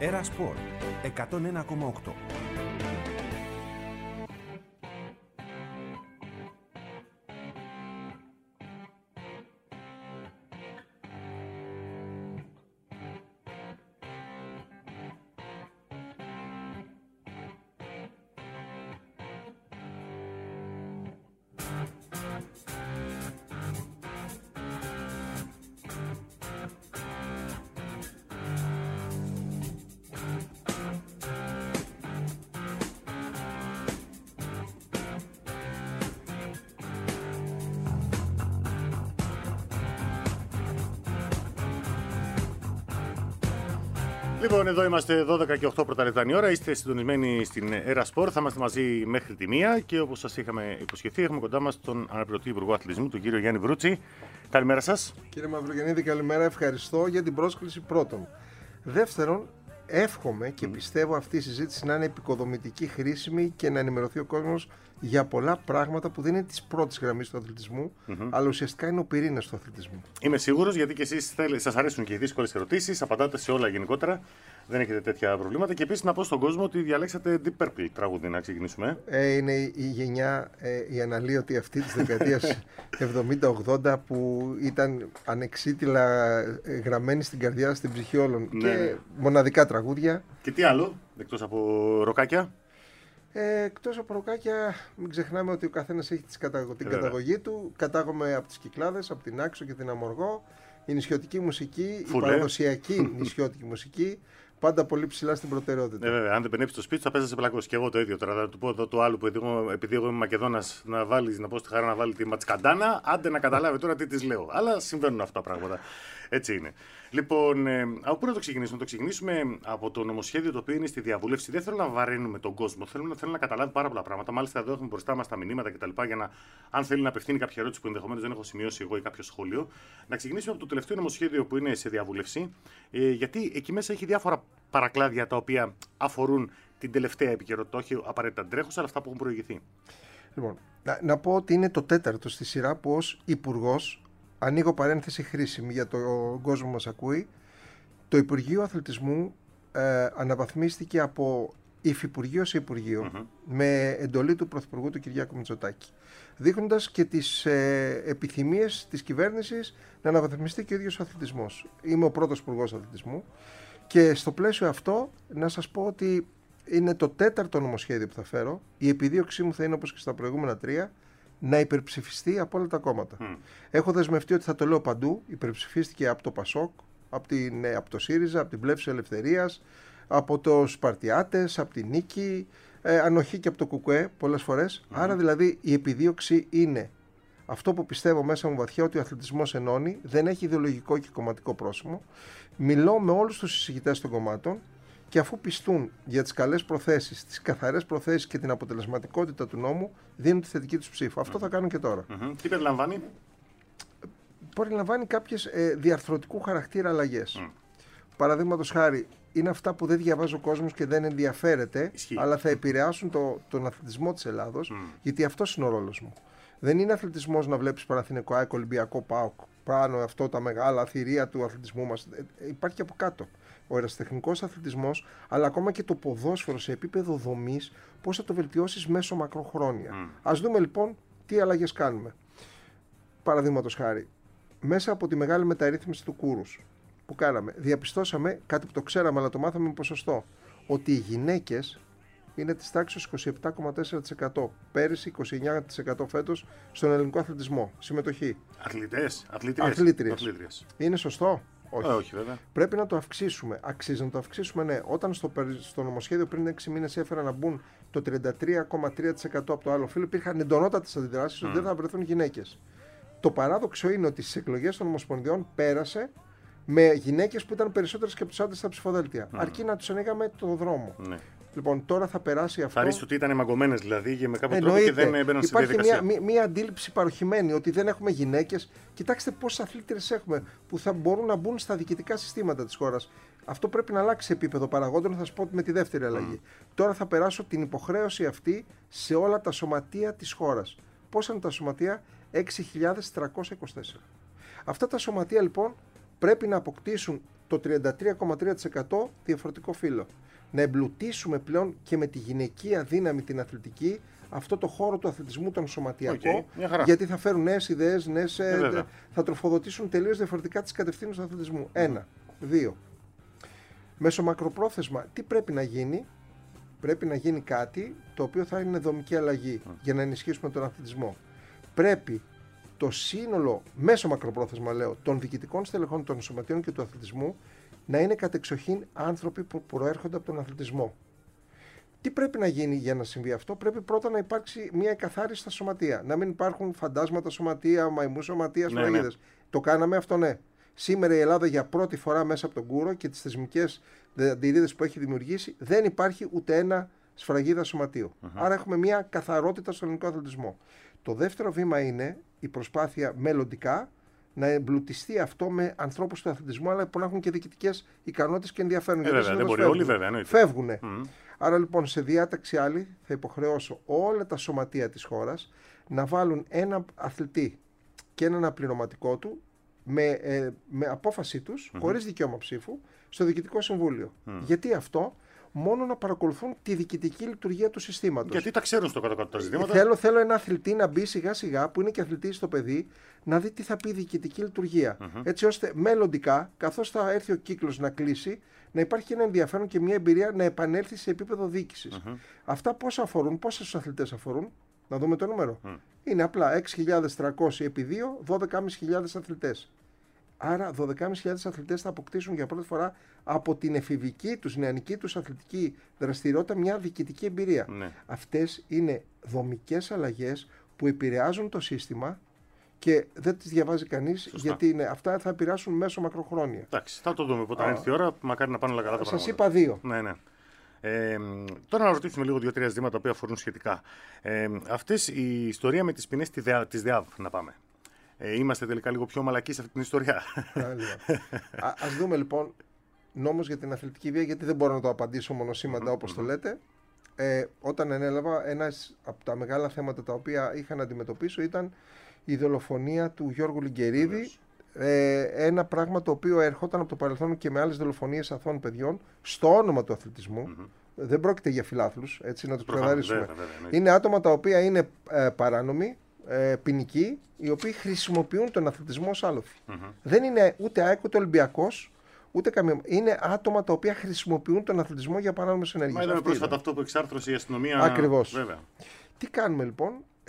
Έρα Σπορ 101,8. Λοιπόν, εδώ είμαστε 12 και 8 πρώτα λεπτά η ώρα. Είστε συντονισμένοι στην Έρα Σπορ. Θα είμαστε μαζί μέχρι τη 1 και όπως σας είχαμε υποσχεθεί, έχουμε κοντά μας τον αναπληρωτή Υπουργό Αθλητισμού, τον κύριο Γιάννη Βρούτση. Καλημέρα σας. Κύριε Μαυρογεννίδη, καλημέρα. Ευχαριστώ για την πρόσκληση πρώτον. Δεύτερον, εύχομαι και πιστεύω αυτή η συζήτηση να είναι επικοδομητική, χρήσιμη και να ενημερωθεί ο κόσμος για πολλά πράγματα που δεν είναι της πρώτης γραμμής του αθλητισμού, αλλά ουσιαστικά είναι ο πυρήνας του αθλητισμού. Είμαι σίγουρος, γιατί και εσείς σας αρέσουν και οι δύσκολες ερωτήσεις, απαντάτε σε όλα γενικότερα, δεν έχετε τέτοια προβλήματα. Και επίσης να πω στον κόσμο ότι διαλέξατε Deep Purple τραγούδι, να ξεκινήσουμε. Είναι η γενιά, η αναλύωτη αυτή της δεκαετίας 70-80 που ήταν ανεξίτηλα γραμμένη στην καρδιά, στην ψυχή όλων. Ναι, και ναι. Μοναδικά τραγούδια. Και τι άλλο, εκτός από ροκάκια? Εκτός από ροκάκια, μην ξεχνάμε ότι ο καθένας έχει την καταγωγή του. Κατάγομαι από τις Κυκλάδες, από την Άξο και την Αμοργό. Η νησιωτική μουσική, η παραδοσιακή νησιώτικη μουσική, πάντα πολύ ψηλά στην προτεραιότητα. Βέβαια, αν δεν πενέψει το σπίτι, θα παίζει σε πλακώσει. Και εγώ το ίδιο τώρα. Θα του πω εδώ το άλλο που επειδή εγώ είμαι Μακεδόνας, να πω στη Χαρά να βάλει τη ματσκαντάνα, άντε να καταλάβει τώρα τι της λέω. Αλλά συμβαίνουν αυτά τα πράγματα. Έτσι είναι. Λοιπόν, από πού να το ξεκινήσουμε? Το ξεκινήσουμε από το νομοσχέδιο το οποίο είναι στη διαβούλευση. Δεν θέλω να βαραίνουμε τον κόσμο. Θέλω να καταλάβει πάρα πολλά πράγματα. Μάλιστα, εδώ έχουμε μπροστά μας τα μηνύματα κτλ. Για να, αν θέλει να απευθύνει κάποια ερώτηση που ενδεχομένως δεν έχω σημειώσει εγώ ή κάποιο σχόλιο, να ξεκινήσουμε από το τελευταίο νομοσχέδιο που είναι σε διαβούλευση. Γιατί εκεί μέσα έχει διάφορα παρακλάδια τα οποία αφορούν την τελευταία επικαιρότητα, όχι απαραίτητα τρέχουσα, αλλά αυτά που έχουν προηγηθεί. Λοιπόν, να πω ότι είναι το τέταρτο στη σειρά που ως υπουργός, ανοίγω παρένθεση χρήσιμη για τον κόσμο μας ακούει, το Υπουργείο Αθλητισμού αναβαθμίστηκε από υφυπουργείο σε υπουργείο με εντολή του Πρωθυπουργού του Κυριάκου Μητσοτάκη, δείχνοντας και τις επιθυμίες της κυβέρνησης να αναβαθμιστεί και ο ίδιος ο αθλητισμός. Είμαι ο πρώτος υπουργός αθλητισμού και στο πλαίσιο αυτό να σας πω ότι είναι το τέταρτο νομοσχέδιο που θα φέρω. Η επιδίωξή μου θα είναι, όπως και στα προηγούμενα τρία, να υπερψηφιστεί από όλα τα κόμματα. Έχω δεσμευτεί ότι θα το λέω παντού. Υπερψηφίστηκε από το ΠΑΣΟΚ, από το ΣΥΡΙΖΑ, από την Πλεύση Ελευθερίας, από τους Σπαρτιάτες, από την Νίκη, ανοχή και από το ΚΚΕ πολλές φορές. Άρα δηλαδή η επιδίωξη είναι αυτό που πιστεύω μέσα μου βαθιά, ότι ο αθλητισμός ενώνει, δεν έχει ιδεολογικό και κομματικό πρόσημο. Μιλώ με όλους τους συζητητές των κομμάτων και αφού πιστούν για τις καλές προθέσεις, τις καθαρές προθέσεις και την αποτελεσματικότητα του νόμου, δίνουν τη θετική τους ψήφο. Αυτό θα κάνουν και τώρα. Τι περιλαμβάνει? Περιλαμβάνει κάποιες διαρθρωτικού χαρακτήρα αλλαγές. Παραδείγματος χάρη, είναι αυτά που δεν διαβάζει ο κόσμος και δεν ενδιαφέρεται, αλλά θα επηρεάσουν τον αθλητισμό της Ελλάδος, γιατί αυτός είναι ο ρόλος μου. Δεν είναι αθλητισμός να βλέπεις Παναθηναϊκό, ΑΕΚ, Ολυμπιακό, ΠΑΟΚ, πάνω αυτό τα μεγάλα θηρία του αθλητισμού μας. Υπάρχει από κάτω ο ερασιτεχνικός αθλητισμός, αλλά ακόμα και το ποδόσφαιρο σε επίπεδο δομής, πώς θα το βελτιώσεις μέσω μακροχρόνια. Ας δούμε λοιπόν τι αλλαγές κάνουμε. Παραδείγματος χάρη, μέσα από τη μεγάλη μεταρρύθμιση του Κούρους που κάναμε, διαπιστώσαμε κάτι που το ξέραμε, αλλά το μάθαμε με ποσοστό, ότι οι γυναίκες είναι της τάξης 27,4%. Πέρυσι 29% φέτος στον ελληνικό αθλητισμό. Συμμετοχή. Αθλήτριες. Είναι σωστό? Όχι. Όχι, βέβαια. Πρέπει να το αυξήσουμε. Αξίζει να το αυξήσουμε, ναι. Όταν στο νομοσχέδιο πριν 6 μήνες έφεραν να μπουν το 33,3% από το άλλο φύλο, υπήρχαν εντονότατες αντιδράσεις ότι δεν θα βρεθούν γυναίκες. Το παράδοξο είναι ότι στις εκλογές των Ομοσπονδιών πέρασε με γυναίκες που ήταν περισσότερες και από τους άντρες στα ψηφοδέλτια. Αρκεί να τους ανοίγαμε το δρόμο. Ναι. Λοιπόν, τώρα θα περάσει αυτό. Θα ρίξει ότι ήταν μαγκωμένες δηλαδή και με κάποιο τρόπο και δεν έμπαιναν στη διαδικασία. Υπάρχει μια αντίληψη παροχημένη ότι δεν έχουμε γυναίκες. Κοιτάξτε πόσες αθλήτριες έχουμε που θα μπορούν να μπουν στα διοικητικά συστήματα της χώρας. Αυτό πρέπει να αλλάξει σε επίπεδο παραγόντων. Θα σας πω με τη δεύτερη αλλαγή. Τώρα θα περάσω την υποχρέωση αυτή σε όλα τα σωματεία της χώρας. Πόσα είναι τα σωματεία? 6.324. Αυτά τα σωματεία λοιπόν πρέπει να αποκτήσουν το 33,3% διαφορετικό φύλο. Να εμπλουτίσουμε πλέον και με τη γυναικεία δύναμη την αθλητική αυτό το χώρο του αθλητισμού, τον σωματιακό, γιατί θα φέρουν νέες ιδέες, θα τροφοδοτήσουν τελείως διαφορετικά τις κατευθύνσεις του αθλητισμού. 1. 2. Μέσω μακροπρόθεσμα, τι πρέπει να γίνει? Πρέπει να γίνει κάτι το οποίο θα είναι δομική αλλαγή για να ενισχύσουμε τον αθλητισμό. Πρέπει το σύνολο, μέσω μακροπρόθεσμα λέω, των διοικητικών στελεχών των σωματείων και του αθλητισμού να είναι κατεξοχήν άνθρωποι που προέρχονται από τον αθλητισμό. Τι πρέπει να γίνει για να συμβεί αυτό? Πρέπει πρώτα να υπάρξει μια εκαθάριση στα σωματεία. Να μην υπάρχουν φαντάσματα σωματεία, μαϊμού σωματεία, σφραγίδες. Το κάναμε αυτό, ναι. Σήμερα η Ελλάδα για πρώτη φορά μέσα από τον Κούρο και τις θεσμικές αντιρρίδες που έχει δημιουργήσει δεν υπάρχει ούτε ένα σφραγίδα σωματείο. Άρα έχουμε μια καθαρότητα στον ελληνικό αθλητισμό. Το δεύτερο βήμα είναι η προσπάθεια μελλοντικά να εμπλουτιστεί αυτό με ανθρώπους του αθλητισμού, αλλά που να έχουν και διοικητικές ικανότητες και ενδιαφέρον. Βέβαια, δεν μπορεί όλοι, βέβαια. Φεύγουν. Άρα λοιπόν σε διάταξη άλλη θα υποχρεώσω όλα τα σωματεία της χώρας να βάλουν ένα αθλητή και έναν απληρωματικό του με απόφασή τους, χωρίς δικαίωμα ψήφου, στο Διοικητικό Συμβούλιο. Γιατί αυτό? Μόνο να παρακολουθούν τη διοικητική λειτουργία του συστήματος. Γιατί τα ξέρουν στο κάτω-κάτω τα ζητήματα. Θέλω ένα αθλητή να μπει σιγά-σιγά, που είναι και αθλητή στο παιδί, να δει τι θα πει η διοικητική λειτουργία. Έτσι ώστε μελλοντικά, καθώς θα έρθει ο κύκλος να κλείσει, να υπάρχει και ένα ενδιαφέρον και μια εμπειρία να επανέλθει σε επίπεδο διοίκησης. Αυτά πόσα αφορούν, πόσους αθλητές αφορούν? Να δούμε το νούμερο. Είναι απλά 6.300 επί 2, 12.500 αθλητές. Άρα 12.500 αθλητές θα αποκτήσουν για πρώτη φορά από την εφηβική τους, νεανική τους αθλητική δραστηριότητα μια διοικητική εμπειρία. Αυτές είναι δομικές αλλαγές που επηρεάζουν το σύστημα και δεν τις διαβάζει κανείς, γιατί αυτά θα επηρεάσουν μέσω μακροχρόνια. Εντάξει, θα το δούμε όταν έρθει η ώρα, μακάρι να πάνε όλα καλά τα πράγματα. Σας είπα 2. Ναι. Τώρα να ρωτήσουμε λίγο 2-3 ζητήματα που αφορούν σχετικά. Αυτές η ιστορία με τις ποινές της ΔΕΑΒ, να πάμε. Είμαστε τελικά λίγο πιο μαλακοί σε αυτή την ιστορία. Ας δούμε λοιπόν νόμος για την αθλητική βία, γιατί δεν μπορώ να το απαντήσω μονοσήμαντα όπως το λέτε. Όταν ανέλαβα, ένας από τα μεγάλα θέματα τα οποία είχα να αντιμετωπίσω ήταν η δολοφονία του Γιώργου Λιγκερίδη. Ένα πράγμα το οποίο ερχόταν από το παρελθόν και με άλλες δολοφονίες αθώων παιδιών στο όνομα του αθλητισμού. Δεν πρόκειται για φιλάθλους, έτσι να τους ξεκαθαρίσουμε. Είναι άτομα τα οποία είναι παράνομοι, ποινικοί, οι οποίοι χρησιμοποιούν τον αθλητισμό ως άλοθη. Δεν είναι ούτε ΑΕΚ ούτε Ολυμπιακός, ούτε καμία. Είναι άτομα τα οποία χρησιμοποιούν τον αθλητισμό για παράνομες ενέργειες. Μα είδαμε πρόσφατα αυτό που εξάρθρωσε η αστυνομία. Ακριβώς. Βέβαια. Τι κάνουμε λοιπόν?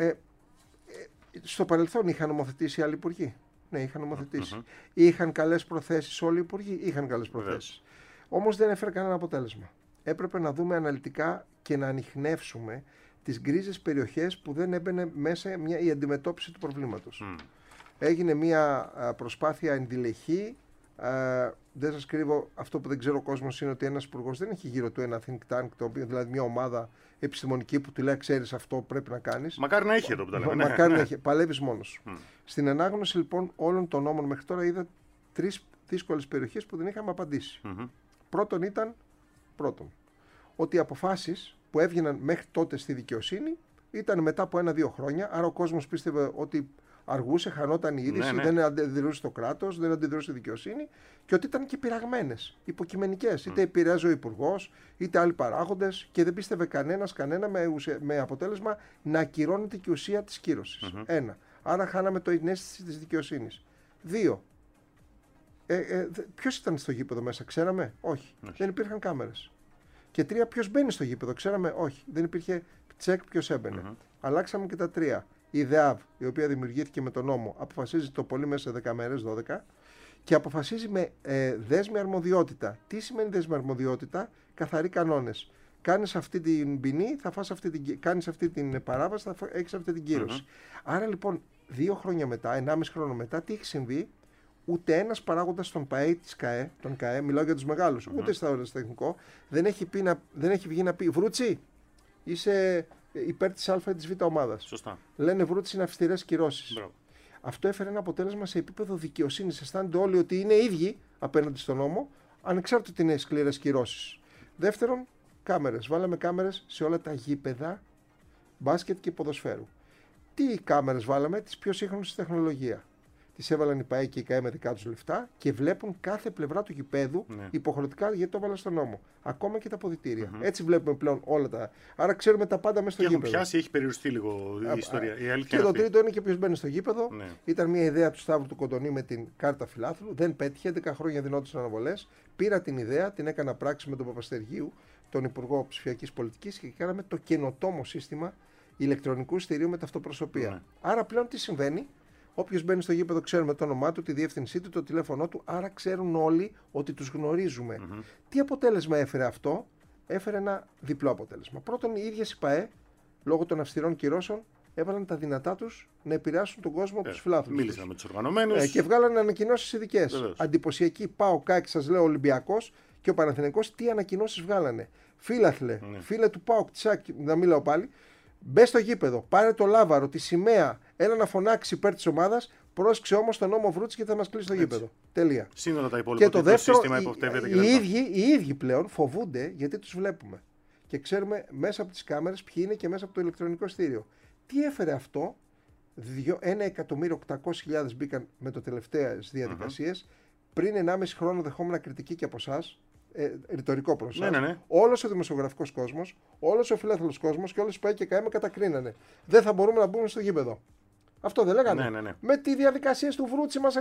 Στο παρελθόν είχαν νομοθετήσει άλλοι υπουργοί. Ναι, είχαν νομοθετήσει. Είχαν καλές προθέσεις όλοι οι υπουργοί. Είχαν καλές προθέσεις. Όμως δεν έφερε κανένα αποτέλεσμα. Έπρεπε να δούμε αναλυτικά και να ανιχνεύσουμε τις γκρίζες περιοχές που δεν έμπαινε μέσα η αντιμετώπιση του προβλήματος. Έγινε μια προσπάθεια ενδυλεχή. Δεν σας κρύβω, αυτό που δεν ξέρω ο κόσμος είναι ότι ένας υπουργός δεν έχει γύρω του ένα think tank, το οποίο, δηλαδή μια ομάδα επιστημονική που του λέει ξέρεις αυτό πρέπει να κάνεις. Μακάρι να έχει εδώ που τα λέμε. Μακάρι να έχει. Παλεύεις μόνος. Στην ανάγνωση λοιπόν όλων των νόμων μέχρι τώρα είδα 3 δύσκολες περιοχές που δεν είχαμε απαντήσει. Πρώτον ήταν ότι οι αποφάσεις που έβγαιναν μέχρι τότε στη δικαιοσύνη ήταν μετά από 1-2 χρόνια, άρα ο κόσμος πίστευε ότι αργούσε, χανόταν η είδηση, δεν αντιδρούσε το κράτος, δεν αντιδρούσε η δικαιοσύνη και ότι ήταν και πειραγμένες, υποκειμενικές. Είτε επηρέαζε ο υπουργός, είτε άλλοι παράγοντες και δεν πίστευε κανένα με αποτέλεσμα να ακυρώνεται και η ουσία της κύρωσης. 1. Άρα χάναμε το αίσθηση της δικαιοσύνης. 2. Ποιος ήταν στο γήπεδο μέσα, ξέραμε? Όχι. Δεν υπήρχαν κάμερες. Και 3. Ποιος μπαίνει στο γήπεδο, ξέραμε? Όχι. Δεν υπήρχε τσεκ ποιος έμπαινε. Αλλάξαμε και τα 3. Η ΔΕΑΒ, η οποία δημιουργήθηκε με τον νόμο, αποφασίζει το πολύ μέσα σε 10 μέρες, 12, και αποφασίζει με δέσμη αρμοδιότητα. Τι σημαίνει δέσμη αρμοδιότητα? Καθαροί κανόνες. Κάνεις αυτή την ποινή, κάνεις αυτή την παράβαση, θα έχεις αυτή την κύρωση. Άρα λοιπόν, 2 χρόνια μετά, 1,5 χρόνο μετά, τι έχει συμβεί? Ούτε ένας παράγοντας των ΠΑΕ της ΚΑΕ, τον ΚΑΕ, μιλάω για τους μεγάλους, ούτε στα τεχνικό, δεν έχει βγει να πει Βρούτσι, είσαι υπέρ της Α ή της Β ομάδας. Σωστά. Λένε Βρούτσι είναι αυστηρές κυρώσεις. Αυτό έφερε ένα αποτέλεσμα σε επίπεδο δικαιοσύνης. Αισθάνονται όλοι ότι είναι ίδιοι απέναντι στον νόμο, ανεξάρτητα ότι είναι σκληρές κυρώσεις. Δεύτερον, κάμερες. Βάλαμε κάμερες σε όλα τα γήπεδα μπάσκετ και ποδοσφαίρου. Τι κάμερες βάλαμε? Τις πιο σύγχρονες τεχνολογία. τις έβαλαν η ΠΑΕ και η ΚΑΕ με δικά τους λεφτά και βλέπουν κάθε πλευρά του γηπέδου υποχρεωτικά, γιατί το έβαλαν στον νόμο. Ακόμα και τα αποδυτήρια. Έτσι βλέπουμε πλέον όλα τα. Άρα ξέρουμε τα πάντα μέσα στο γήπεδο. Και έχουν πιάσει, έχει περιοριστεί λίγο η ιστορία. Και το τρίτο είναι και ποιος μπαίνει στο γήπεδο. Ήταν μια ιδέα του Σταύρου του Κοντονή με την κάρτα φιλάθλου. Δεν πέτυχε, 11 χρόνια δινόντουσαν αναβολές. Πήρα την ιδέα, την έκανα πράξη με τον Παπαστεργίου, τον Υπουργό Ψηφιακής Πολιτικής, και κάναμε το καινοτόμο σύστημα ηλεκτρονικού εισιτηρίου με ταυτοπροσωπία. Άρα πλέον τι συμβαίνει? Όποιος μπαίνει στο γήπεδο ξέρουμε το όνομά του, τη διεύθυνσή του, το τηλέφωνό του, άρα ξέρουν όλοι ότι τους γνωρίζουμε. Τι αποτέλεσμα έφερε αυτό? Έφερε ένα διπλό αποτέλεσμα. Πρώτον, οι ίδιες οι ΠΑΕ, λόγω των αυστηρών κυρώσεων, έβαλαν τα δυνατά τους να επηρεάσουν τον κόσμο από τους φιλάθλους. Μίλησαν με τους οργανωμένους. Και βγάλανε ανακοινώσεις ειδικές. Αντιποσιακή, ΠΑΟΚ, ΚΑΚ, σας λέω, Ολυμπιακός και ο Παναθηναϊκός, τι ανακοινώσεις βγάλανε? Φίλαθλε, φίλε του ΠΑΟΚ, Τσάκη, να μιλάω πάλι. Μπε στο γήπεδο, πάρε το λάβαρο, τη σημαία, έλα να φωνάξει υπέρ της ομάδας, πρόσεξε όμως τον νόμο Βρούτση και θα μας κλείσει το γήπεδο. Τελεία. Σύνολα τα υπόλοιπα. Και το δεύτερο, οι ίδιοι ίδιοι πλέον φοβούνται γιατί τους βλέπουμε. Και ξέρουμε μέσα από τις κάμερες ποιοι είναι και μέσα από το ηλεκτρονικό εισιτήριο. Τι έφερε αυτό? 1.800.000 μπήκαν με το τελευταίες διαδικασίες. Πριν 1,5 χρόνο δεχόμουν κριτική και από εσάς. Ρητορικό προς εσάς. Όλος ο δημοσιογραφικός κόσμος, όλος ο φιλάθλος κόσμος και όλος οι ΠΑΕ και ΚΑΕ με κατακρίνανε. Δεν θα μπορούμε να μπούμε στο γήπεδο. Αυτό δεν λέγανε? Με τη διαδικασία του Βρούτση μας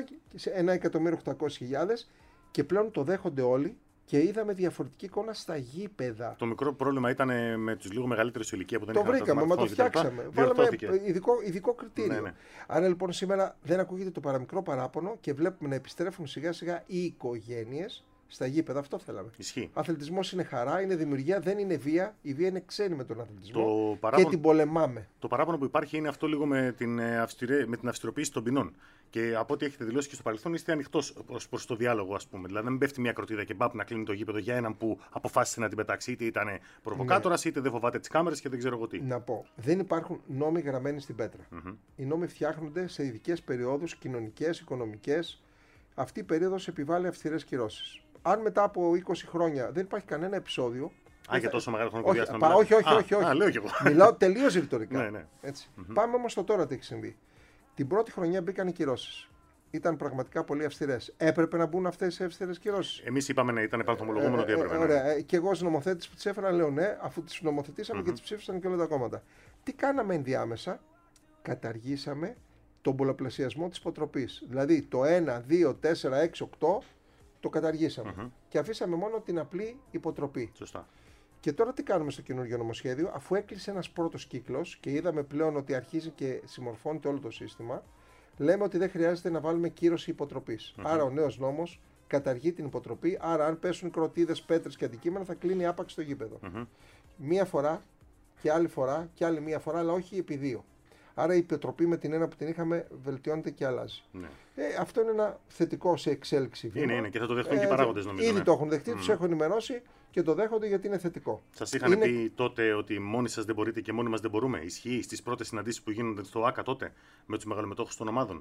1.800.000 και πλέον το δέχονται όλοι και είδαμε διαφορετική εικόνα στα γήπεδα. Το μικρό πρόβλημα ήταν με τους λίγο μεγαλύτερους ηλικία που δεν είχαν. Το βρήκαμε, μα το φτιάξαμε. Βάλαμε ειδικό κριτήριο. Άρα λοιπόν σήμερα δεν ακούγεται το παραμικρό παράπονο και βλέπουμε να επιστρέφουν σιγά σιγά οι οικογένειες στα γήπεδα. Αυτό θέλαμε. Ισχύει. Αθλητισμός είναι χαρά, είναι δημιουργία, δεν είναι βία. Η βία είναι ξένη με τον αθλητισμό και την πολεμάμε. Το παράπονο που υπάρχει είναι αυτό λίγο με την αυστηροποίηση των ποινών. Και από ό,τι έχετε δηλώσει και στο παρελθόν, είστε ανοιχτός προς το διάλογο, ας πούμε. Δηλαδή, να μην πέφτει μια κροτίδα και μπαπ να κλείνει το γήπεδο για έναν που αποφάσισε να την πετάξει. Είτε ήταν προβοκάτορας, είτε δεν φοβάται τις κάμερες και δεν ξέρω εγώ τι. Να πω, δεν υπάρχουν νόμοι γραμμένοι στην πέτρα. Οι νόμοι φτιάχνονται σε ειδικές περιόδους, κοινωνικές, οικονομικές. Αυτή η περίοδος επιβάλλει αυστηρές κυρώσεις. Αν μετά από 20 χρόνια δεν υπάρχει κανένα επεισόδιο. Για τόσο μεγάλο χρονικό διάστημα. Όχι. Λέω κι εγώ. Μιλάω τελείως ρητορικά. Ναι. Πάμε όμως στο τώρα τι έχει συμβεί. Την πρώτη χρονιά μπήκαν οι κυρώσεις. Ήταν πραγματικά πολύ αυστηρές. Έπρεπε να μπουν αυτές οι αυστηρές κυρώσεις? Εμείς είπαμε ναι, ήταν επανθομολογούμενο ότι έπρεπε. Ωραία. Και εγώ ως νομοθέτης που τις έφερα λέω ναι, αφού τις νομοθετήσαμε και τις ψήφισαν και όλα τα κόμματα. Τι κάναμε ενδιάμεσα? Καταργήσαμε τον πολλαπλασιασμό της υποτροπής. Δηλαδή το 1, 2, 4, 6, 8 το καταργήσαμε. Και αφήσαμε μόνο την απλή υποτροπή. Σωστά. Και τώρα τι κάνουμε στο καινούργιο νομοσχέδιο? Αφού έκλεισε ένας πρώτος κύκλος και είδαμε πλέον ότι αρχίζει και συμμορφώνεται όλο το σύστημα, λέμε ότι δεν χρειάζεται να βάλουμε κύρωση υποτροπής. Άρα ο νέος νόμος καταργεί την υποτροπή. Άρα, αν πέσουν κροτίδες, πέτρες και αντικείμενα, θα κλείνει άπαξ το γήπεδο. Μία φορά και άλλη φορά και άλλη μία φορά, αλλά όχι επί δύο. Άρα η υποτροπή με την ένα που την είχαμε βελτιώνεται και αλλάζει. Αυτό είναι ένα θετικό σε εξέλιξη βήμα. Είναι και θα το δεχτούν και οι παράγοντες, νομίζω. Ήδη το έχουν δεχτεί, τους έχω ενημερώσει και το δέχονται γιατί είναι θετικό. Σας είχαν πει τότε ότι μόνοι σας δεν μπορείτε και μόνοι μας δεν μπορούμε? Ισχύει στις πρώτες συναντήσεις που γίνονται στο ΆΚΑ τότε με τους μεγαλομετόχους των ομάδων?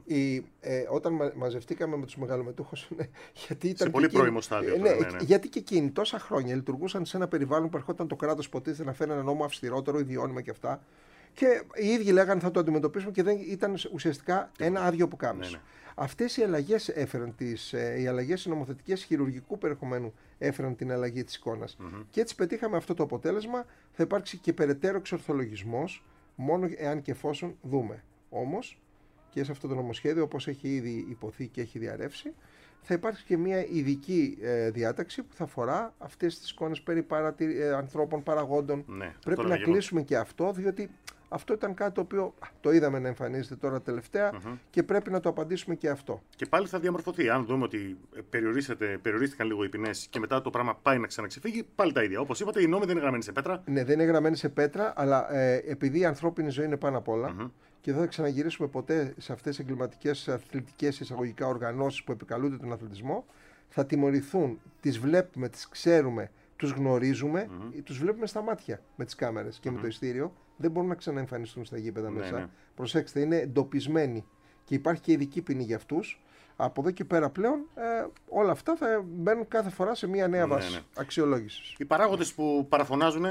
Όταν μαζευτήκαμε με τους μεγαλομετόχους, γιατί ήταν. Σε πολύ πρώιμο στάδιο. Γιατί και εκείνοι τόσα χρόνια λειτουργούσαν σε ένα περιβάλλον που ερχόταν το κράτος, υποτίθεται να φέρει ένα νόμο αυστηρότερο, ιδιώνυμα και αυτά. Και οι ίδιοι λέγανε θα το αντιμετωπίσουμε και δεν ήταν ουσιαστικά ένα άδειο πουκάμισο. Αυτές οι αλλαγές έφεραν οι αλλαγές νομοθετικές χειρουργικού περιεχομένου έφεραν την αλλαγή της εικόνας. Και έτσι πετύχαμε αυτό το αποτέλεσμα. Θα υπάρξει και περαιτέρω εξορθολογισμός, μόνο εάν και εφόσον δούμε. Όμως, και σε αυτό το νομοσχέδιο, όπως έχει ήδη υποθεί και έχει διαρρεύσει, θα υπάρξει και μια ειδική διάταξη που θα αφορά αυτές τις εικόνες περί ανθρώπων, παραγόντων. Πρέπει να κλείσουμε και αυτό, διότι αυτό ήταν κάτι το οποίο το είδαμε να εμφανίζεται τώρα τελευταία και πρέπει να το απαντήσουμε και αυτό. Και πάλι θα διαμορφωθεί. Αν δούμε ότι περιορίστηκαν λίγο οι ποινές και μετά το πράγμα πάει να ξαναξεφύγει, πάλι τα ίδια. Όπως είπατε, οι νόμοι δεν είναι γραμμένοι σε πέτρα. Ναι, δεν είναι γραμμένοι σε πέτρα, αλλά επειδή η ανθρώπινη ζωή είναι πάνω απ' όλα και δεν θα ξαναγυρίσουμε ποτέ σε αυτές τις εγκληματικές αθλητικές εισαγωγικά οργανώσεις που επικαλούνται τον αθλητισμό, θα τιμωρηθούν. Τις βλέπουμε, τις ξέρουμε, τους γνωρίζουμε, τους βλέπουμε στα μάτια με τις κάμερες και με το ειστήριο. Δεν μπορούν να ξαναεμφανιστούν στα γήπεδα μέσα. Προσέξτε, είναι εντοπισμένοι και υπάρχει και ειδική ποινή για αυτούς. Από εδώ και πέρα πλέον όλα αυτά θα μπαίνουν κάθε φορά σε μια νέα βάση αξιολόγησης. Οι παράγοντες που παραφωνάζουν,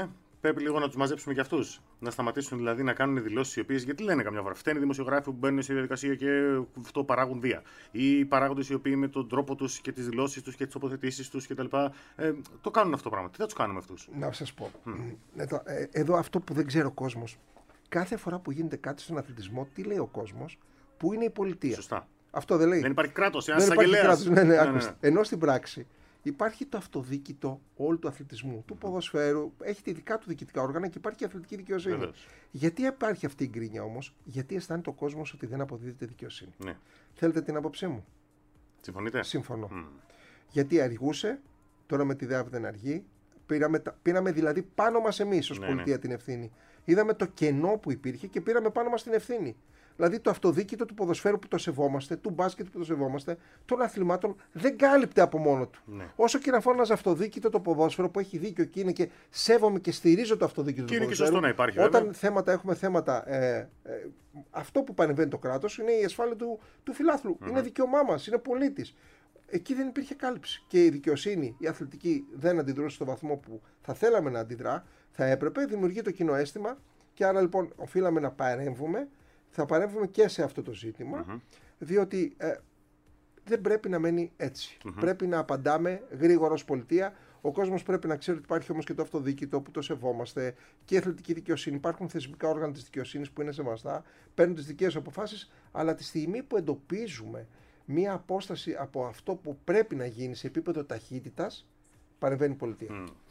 Πρέπει λίγο να τους μαζέψουμε κι αυτούς. Να σταματήσουν δηλαδή να κάνουν δηλώσεις οι οποίες. Γιατί λένε καμιά φορά. Φταίνουν οι δημοσιογράφοι που μπαίνουν στη διαδικασία και αυτό παράγουν βία. Ή οι παράγοντες οι οποίοι με τον τρόπο τους και τις δηλώσεις τους και τις τοποθετήσεις τους κτλ. Το κάνουν αυτό το πράγμα. Τι θα τους κάνουμε αυτούς? Να σας πω. Εδώ αυτό που δεν ξέρει ο κόσμος. Κάθε φορά που γίνεται κάτι στον αθλητισμό, τι λέει ο κόσμος? Πού είναι η πολιτεία? Σωστά. Αυτό δεν λέει. Δεν υπάρχει κράτος. Δεν υπάρχει κράτος. Ενώ στην πράξη υπάρχει το αυτοδίκητο όλου του αθλητισμού, του ποδοσφαίρου, έχει τη δικά του διοικητικά όργανα και υπάρχει η αθλητική δικαιοσύνη. Βεβαίως. Γιατί υπάρχει αυτή η γκρίνια όμως? Γιατί αισθάνεται ο κόσμος ότι δεν αποδίδεται δικαιοσύνη. Ναι. Θέλετε την άποψή μου? Συμφωνείτε? Συμφωνώ. Γιατί αργούσε, τώρα με τη ΔΕΑΒ δεν αργεί. Πήραμε δηλαδή πάνω μας εμείς ως πολιτεία την ευθύνη. Είδαμε το κενό που υπήρχε και πήραμε πάνω μας την ευθύνη. Δηλαδή το αυτοδίκητο του ποδοσφαίρου που το σεβόμαστε, του μπάσκετ που το σεβόμαστε, των αθλημάτων δεν κάλυπτε από μόνο του. Ναι. Όσο και να φώναζε αυτοδίκητο το ποδόσφαιρο που έχει δίκιο και είναι και σέβομαι και στηρίζω το αυτοδίκητο του ποδοσφαίρου. Και είναι και σωστό να υπάρχει. Όταν έχουμε θέματα. Αυτό που παρεμβαίνει το κράτος είναι η ασφάλεια του φιλάθλου. Είναι δικαίωμά μας, είναι πολίτης. Εκεί δεν υπήρχε κάλυψη. Και η δικαιοσύνη, η αθλητική, δεν αντιδρούσε στο βαθμό που θα θέλαμε να αντιδρά. Θα έπρεπε, δημιουργεί το κοινό αίσθημα και άρα λοιπόν οφείλαμε να παρέμβουμε. Θα παρέμβουμε και σε αυτό το ζήτημα, διότι δεν πρέπει να μένει έτσι. Πρέπει να απαντάμε γρήγορα ως πολιτεία. Ο κόσμος πρέπει να ξέρει ότι υπάρχει όμως και το αυτοδίκητο που το σεβόμαστε και η αθλητική δικαιοσύνη. Υπάρχουν θεσμικά όργανα της δικαιοσύνης που είναι σεβαστά, παίρνουν τις δικές αποφάσεις, αλλά τη στιγμή που εντοπίζουμε μία απόσταση από αυτό που πρέπει να γίνει σε επίπεδο ταχύτητας, παρεμβαίνει η πολιτεία.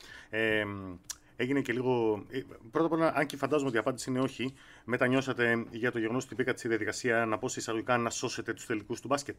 Έγινε και λίγο. Πρώτα απ' όλα, αν και φαντάζομαι ότι η απάντηση είναι όχι, μετανιώσατε για το γεγονός ότι μπήκατε στη διαδικασία να πω σε εισαγωγικά να σώσετε τους τελικούς του μπάσκετ?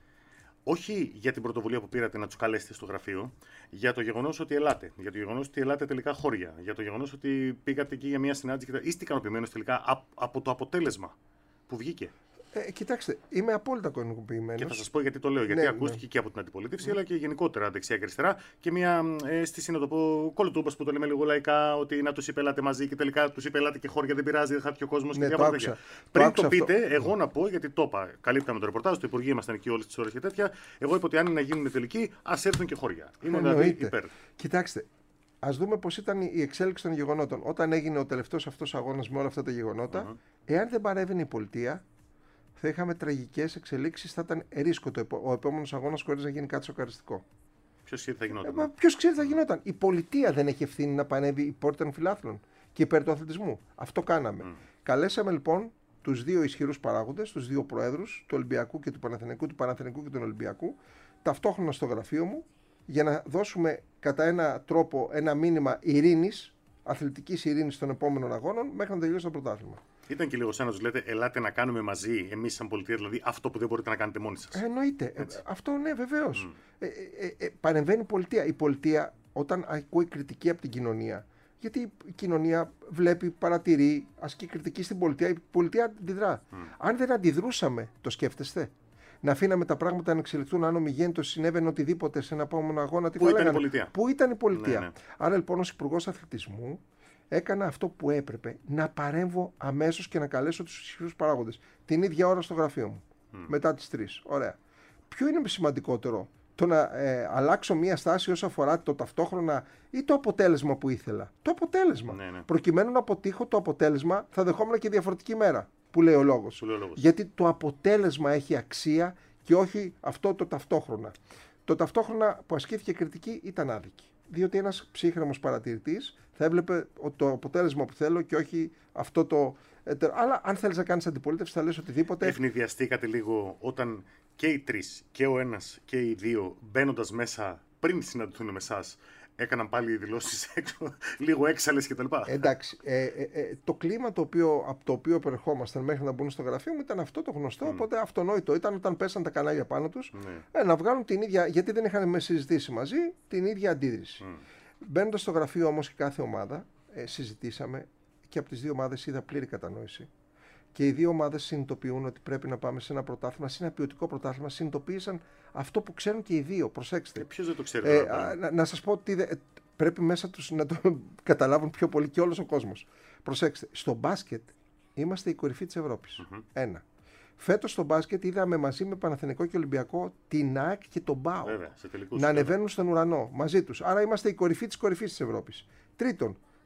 Όχι για την πρωτοβουλία που πήρατε να τους καλέσετε στο γραφείο, για το γεγονός ότι ελάτε. Για το γεγονός ότι ελάτε τελικά χώρια. Για το γεγονός ότι πήγατε εκεί για μια συνάντηση και είστε ικανοποιημένος τελικά από το αποτέλεσμα που βγήκε? Κοιτάξτε, είμαι απόλυτα ικανοποιημένος. Και θα σας πω γιατί το λέω. Γιατί ακούστηκε και από την αντιπολίτευση, αλλά και γενικότερα δεξιά και αριστερά. Και μια αίσθηση, να το πω, κολοτούμπας που το λέμε λίγο λαϊκά, ότι να τους είπε ελάτε μαζί και τελικά τους είπε ελάτε και χώρια, δεν πειράζει, δεν χάθηκε ο κόσμος. Ναι, πριν το πείτε, εγώ να πω, γιατί το είπα, καλύπταμε το ρεπορτάζ, το Υπουργείο ήμασταν εκεί όλες τις ώρες και τέτοια. Εγώ είπα ότι αν είναι να γίνουν τελικοί, ας έρθουν και χώρια. Είμαι δηλαδή υπέρ. Κοιτάξτε. Ας δούμε πώς ήταν η εξέλιξη των γεγονότων. Όταν έγινε ο τελευταίος αυτός αγώνας με όλα αυτά τα γεγονότα, εάν δεν παρέβαινε η πολιτεία, θα είχαμε τραγικές εξελίξεις, θα ήταν ρίσκο ο επόμενος αγώνας χωρίς να γίνει κάτι σοκαριστικό. Ποιος ξέρει τι θα γινόταν? Ποιος ξέρει τι θα γινόταν? Η πολιτεία δεν έχει ευθύνη να πανεύει υπέρ των φιλάθλων και υπέρ του αθλητισμού. Αυτό κάναμε. Καλέσαμε λοιπόν τους δύο ισχυρούς παράγοντες, τους δύο προέδρους, του Ολυμπιακού και του Παναθηναϊκού και του Ολυμπιακού, ταυτόχρονα στο γραφείο μου, για να δώσουμε κατά ένα τρόπο ένα μήνυμα ειρήνης, αθλητικής ειρήνης των επόμενων αγώνων, μέχρι να τελειώσει το πρωτάθλημα. Ήταν και λίγο σαν να τους λέτε, ελάτε να κάνουμε μαζί, εμείς σαν πολιτεία, δηλαδή αυτό που δεν μπορείτε να κάνετε μόνοι σας. Εννοείται. Αυτό ναι, βεβαίως. Παρεμβαίνει η πολιτεία. Η πολιτεία, όταν ακούει κριτική από την κοινωνία, γιατί η κοινωνία βλέπει, παρατηρεί, ασκεί κριτική στην πολιτεία, η πολιτεία αντιδρά. Αν δεν αντιδρούσαμε, το σκέφτεστε? Να αφήναμε τα πράγματα να εξελιχθούν, αν ομιγέννητος συνέβαινε οτιδήποτε σε ένα επόμενο αγώνα, τι θα λέγανε? Πού ήταν η πολιτεία? Ναι. Άρα λοιπόν, ως Υπουργός Αθλητισμού, έκανα αυτό που έπρεπε, να παρέμβω αμέσως και να καλέσω τους ισχυρούς παράγοντες την ίδια ώρα στο γραφείο μου, μετά τις 3. Ωραία. Ποιο είναι σημαντικότερο, το να αλλάξω μία στάση όσο αφορά το ταυτόχρονα ή το αποτέλεσμα που ήθελα? Το αποτέλεσμα. Ναι. Προκειμένου να αποτύχω το αποτέλεσμα, θα δεχόμουν και διαφορετική μέρα, που λέει ο λόγος. Γιατί το αποτέλεσμα έχει αξία και όχι αυτό το ταυτόχρονα. Το ταυτόχρονα που ασκήθηκε κριτική ήταν άδικη. Διότι ένας ψύχρεμος παρατηρητής θα έβλεπε το αποτέλεσμα που θέλω και όχι αυτό το. Αλλά αν θέλεις να κάνεις αντιπολίτευση, θα λες οτιδήποτε. Ευνηδιαστήκατε λίγο όταν και οι τρεις, και ο ένας και οι δύο, μπαίνοντας μέσα πριν συναντηθούν με εσάς, έκαναν πάλι δηλώσεις έξω, λίγο έξαλλες κτλ. Εντάξει. Το κλίμα από το οποίο προερχόμασταν μέχρι να μπουν στο γραφείο μου ήταν αυτό το γνωστό, οπότε αυτονόητο ήταν όταν πέσαν τα κανάλια πάνω τους να βγάλουν την ίδια, γιατί δεν είχαν συζητήσει μαζί, την ίδια αντίδρυση. Μπαίνοντας στο γραφείο όμως και κάθε ομάδα, συζητήσαμε και από τις δύο ομάδες είδα πλήρη κατανόηση. Και οι δύο ομάδες συνειδητοποιούν ότι πρέπει να πάμε σε ένα πρωτάθλημα, σε ένα ποιοτικό πρωτάθλημα. Συνειδητοποίησαν αυτό που ξέρουν και οι δύο. Προσέξτε. Ποιος δεν το ξέρει? Να σας πω ότι πρέπει μέσα τους να το καταλάβουν πιο πολύ και όλος ο κόσμος. Προσέξτε. Στο μπάσκετ είμαστε η κορυφή της Ευρώπης. Ένα. Φέτος στο μπάσκετ είδαμε μαζί με Παναθηναϊκό και Ολυμπιακό την ΑΕΚ και τον ΠΑΟ να ανεβαίνουν στον ουρανό μαζί τους. Άρα είμαστε η κορυφή της κορυφής της Ευρώπης. Τρίτον,